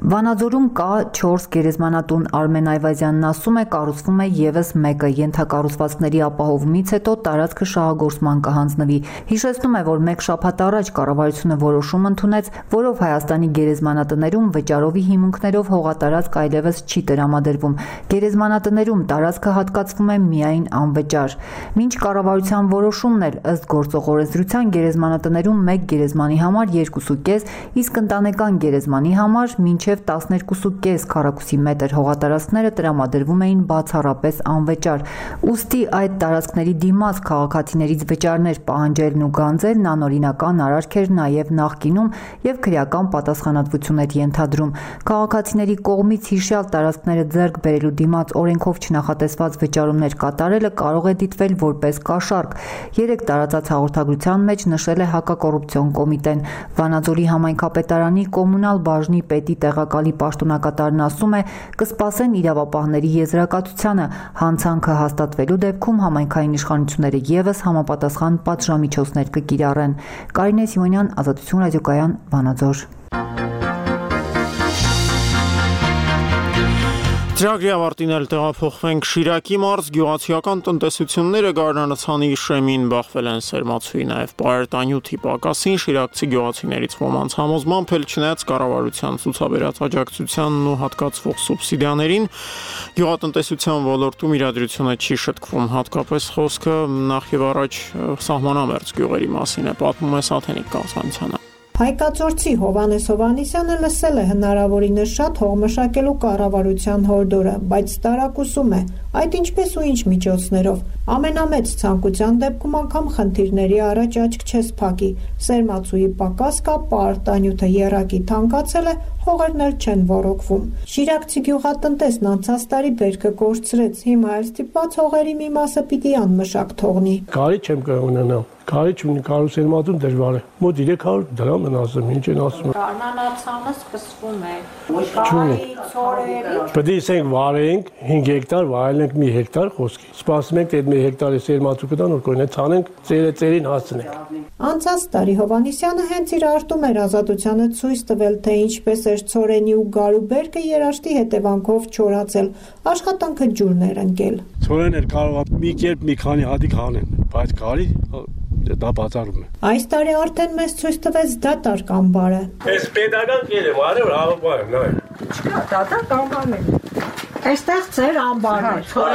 Վանաձորում կա 4 գերեզմանատուն։ Արմեն Այվազյանն ասում է, կառուցվում է եւս մեկը, ենթակառուցվածքների ապահովումից հետո տարածքը շահագործման կհանձնվի։ Հիշեցնում է, որ 1 շաբաթ առաջ կառավարությունը որոշում ընդունեց, որով Հայաստանի գերեզմանատներում վճարովի հիմունքներով հողատարածք այլևս չի տրամադրվում։ Գերեզմանատներում տարածքը հատկացվում է միայն անվճար։ Մինչ կառավարության որոշումն էր, ըստ գործող օրենսդրության գերեզմանատներում 1 գերեզմանի համար 2.5, իսկ ընտանեկան գերեզմանի համար մինչև 12.5 քառակուսի մետր հողատարածքները տրամադրվում էին բացառապես անվճար։ Ուստի այդ տարածքների դիմաց քաղաքացիներից վճարներ պահանջելն ու գանձելն անօրինական արարք էր նաև նախկինում եւ քրեական պատասխանատվություն էր ենթադրում։ Քաղաքացիների կողմից հիշյալ տարածքները ձեռք բերելու դիմաց օրենքով չնախատեսված վճարումներ կատարելը կարող է դիտվել որպես կաշառք։ 3 տարածած հաղորդագրության մեջ նշել է հակակոռուպցիոն կոմիտեն։ Վանաձորի համայնքապետարանի կոմունալ բաժնի պետի տեղակալի պաշտոնակատարն ասում է, կսպասեն իրավապահների եզրակացությանը, հանցանքը հաստատվելու դեպքում համայնքային իշխանությունները եւս համապատասխան պատժամիջոցներ կկիրառեն։ Կարինե Սիմոնյան, Ազատություն ռադիոկայան, Վանաձոր։ Ծրագրի ավարտին էլ տեղափոխվենք Շիրակի մարզ, գյուղացիական տնտեսությունները գարնանացանի շեմին բախվել են սերմացուի, նաև պարարտանյութի պակասին, շիրակցի գյուղացիներից ոմանց համոզմամբ էլ չնայած կառավարության ցուցաբերած աջակցությանն ու հատկացվող սուբսիդիաներին, գյուղատնտեսության ոլորտում իրադրությունը չի շտկվում, հատկապես խոսքը նախ եւ առաջ սահմանամերձ գյուղերի մասին է, պատմում է Սաթենիկ Կազանցյանը։ Հայկածորցի Հովանես Հովանեսյանը լսել է հնարավորինս շատ հող մշակելու կառավարության հորդորը, բայց տարակուսում է, այդ ինչպես ու ինչ միջոցներով։ Ամենամեծ ցանկության դեպքում անգամ խնդիրների առաջ աչք չես փակի։ Սերմացուի պակաս կա, պարարտանյութը եռակի թանկացել է, հողերն էլ չեն ոռոգվում։ Շիրակցի գյուղատնտեսն անցած տարի բերքը կորցրեց, հիմա էլ ստիպված հողերի մի մասը պիտի անմշակ թողնի։ Կարի չեմ կարող ունենալ։ Կարի չունի, կարուսելմատուն դժվար է։ Մոտ 300 դրամ են ասում, ինչ են ասում։ Գարնանացանը սկսվում է։ Չունի։ Ցորերի։ Պետք է ասենք վարենք 5 հեկտար, վայելենք մի հեկտար խոսքի։ Սպասում ենք այդ մի հեկտարի սերմացու կտան, որ կօրինե ցանենք, ծերին հասցնենք։ Անցած տարի Հովանեսյանը հենց իր արտում էր Ազատությանը ցույց տվել, թե ինչպես էր ցորենի ու գարու բերքը երաշտի հետևանքով չորացել, աշխատանքը ջուրն էր ընկել։ Ցորեն էլ կարող է մի կերպ մի քանի հատիկ հանեն, բայց կարի դա բացառում է։ Այս տարի արդեն մեզ ցույց տվեց դատարկ ամբարը։ Էս պետական կեր եմ, արել հավաքվել եմ, նայ։ Դատարկ ամբարն է։ Այստեղ ծեր ամբարն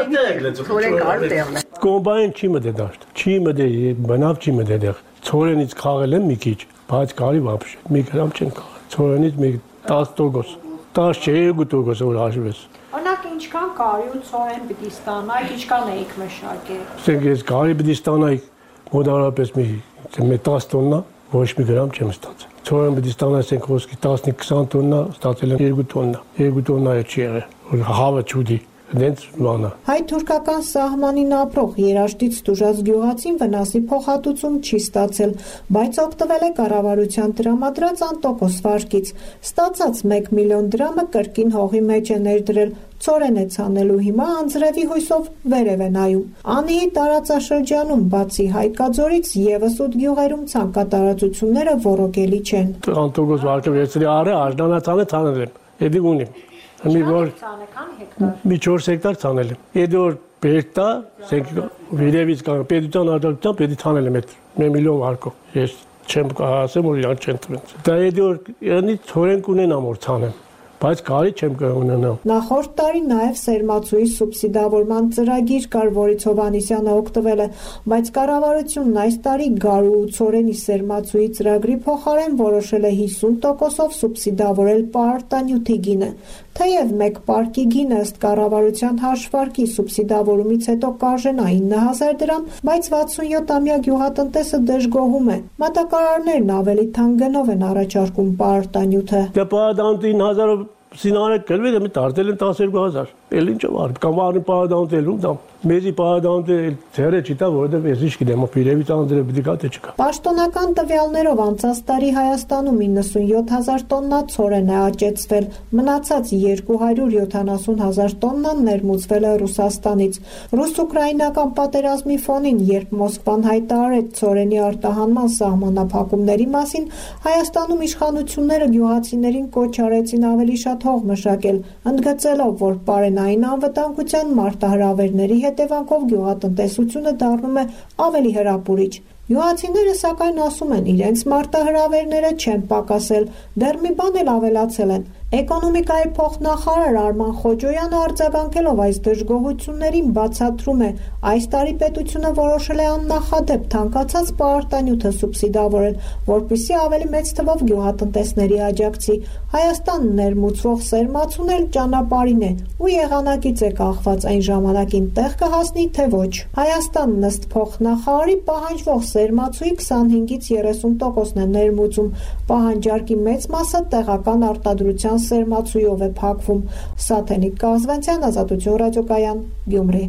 է, ցորեն արդեղն է։ Կոմբայն չի մտե դաշտ, չի մտե, բնավ չի մտե դեղ։ Ցորենից քաղել եմ մի քիչ, բայց կարի вообще, մի գրամ չեն քաղել։ Ցորենից մի 10%, 10 չէ 2% որ հաշվես։ Օրինակ ինչքան կարի ու ցորեն պիտի ստանայիք, ինչքան էիք մշակել։ Ասենք ես կարի պիտի ստանայիք մոտավորապես մի 10 տոննա, ոչ մի գրամ չեմ ստացել։ Ցորեն պիտի ստանայինք խոսքի 15-20 տոննա, ստացել եմ 2 տոննա։ 2 տոննա է չի եղել, որ հավը չուդի։ Դենց մանա։ Հայ-թուրքական սահմանին ապրող երաշտից տուժած գյուղացին վնասի փոխհատուցում չի ստացել, բայց օգտվել է կառավարության տրամադրած անտոկոս վարկից։ Ստացած 1 միլիոն դրամը կրկին հողի մեջ է ներդրել, ցորեն է ցանելու հիմա անձրևի հույսով վերև է նայում։ Անիի տարածաշրջանում բացի Հայկաձորից եւս 8 գյուղերում ցանկատարածությունները ոռոգելի չեն։ Անտոկոս վարկը վերցրի արը, աժնանացանը ցանել եմ։ Էդի ունիմ։ Մի որ մի 4 հեկտար ցանել եմ։ Էդ որ բերտա, ասենք վերևից կա պետության աջակցությամբ պետք է ցանել եմ այդ 1 միլիոն վարկով։ Ես չեմ ասեմ որ իրանք չեն տվել։ Դա էդ որ ինձ ցորեն կունենամ որ ցանեմ, բայց կարի չեմ կարող ունենալ։ Նախորդ տարի նաև սերմացուի սուբսիդավորման ծրագիր կար, որից Հովանեսյանը օգտվել է, բայց կառավարությունն այս տարի գարու ու ցորենի սերմացուի ծրագրի փոխարեն որոշել է 50%-ով սուբսիդավորել պարարտանյութի գինը։ Թեև մեկ պարկի գինը ըստ կառավարության հաշվարկի սուբսիդավորումից հետո կարժենա 9000 դրամ, բայց 67-ամյա գյուղատնտեսը դժգոհում է։ Մատակարարներն ավելի թանկ գնով են առաջարկում պարարտանյութը։ Դա պարարտանյութը 9000-ով սինարը կլվի դե մի տարտել են 12000։ Էլ ինչով արի, կամ արի պարարտանյութը դամ։ Մեզի պարադանտը ծերը չիտա, որովհետև ես ինչ գիտեմ, պիրևից անդրե պիտի կա թե չկա։ Պաշտոնական տվյալներով անցած տարի Հայաստանում 97000 տոննա ցորեն է աճեցվել, մնացած 270,000 տոննան ներմուծվել է Ռուսաստանից։ Ռուս-ուկրաինական պատերազմի ֆոնին, երբ Մոսկվան հայտարարեց ցորենի արտահանման սահմանափակումների մասին, Հայաստանում իշխանությունները գյուղացիներին կոչ արեցին ավելի շատ հող մշակել, ընդգծելով, որ պարենային անվտանգության մարտահրավերների հետևանքով գյուղատնտեսությունը դառնում է ավելի հրապուրիչ։ Գյուղացիները սակայն ասում են, իրենց մարտահրավերները չեն պակասել, դեռ մի բան էլ ավելացել են։ Էկոնոմիկայի փոխնախարար Արման Խոջոյանը արձագանքելով այս դժգոհություններին բացատրում է, այս տարի պետությունը որոշել է աննախադեպ թանկացած պարտանյութը սուբսիդավորել, որպեսզի ավելի մեծ թվով գյուղատնտեսների աջակցի։ Հայաստանն ներմուծվող սերմացուն էլ ճանապարհին է ու եղանակից է կախված այն ժամանակին տեղ կհասնի, թե ոչ։ Հայաստանն ըստ փոխնախարարի պահանջվող սերմացուի 25-ից 30%-ն է ներմուծում, պահանջարկի մեծ մասը տեղական արտադրության սերմացույով է փակվում։ Սաթենիկ Կազվանցյան, Ազատություն ռադիոկայան, Գյումրի։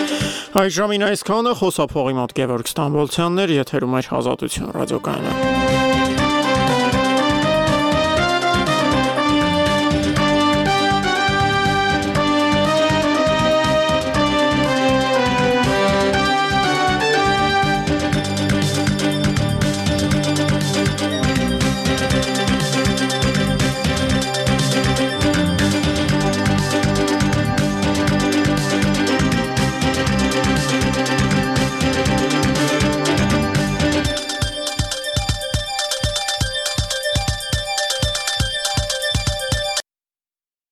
Այժմին այսքանը, խոսափողի մոտ Գևորգ Ստամբոլցյանն էր, եթերում էր Ազատություն ռադիոկայանը։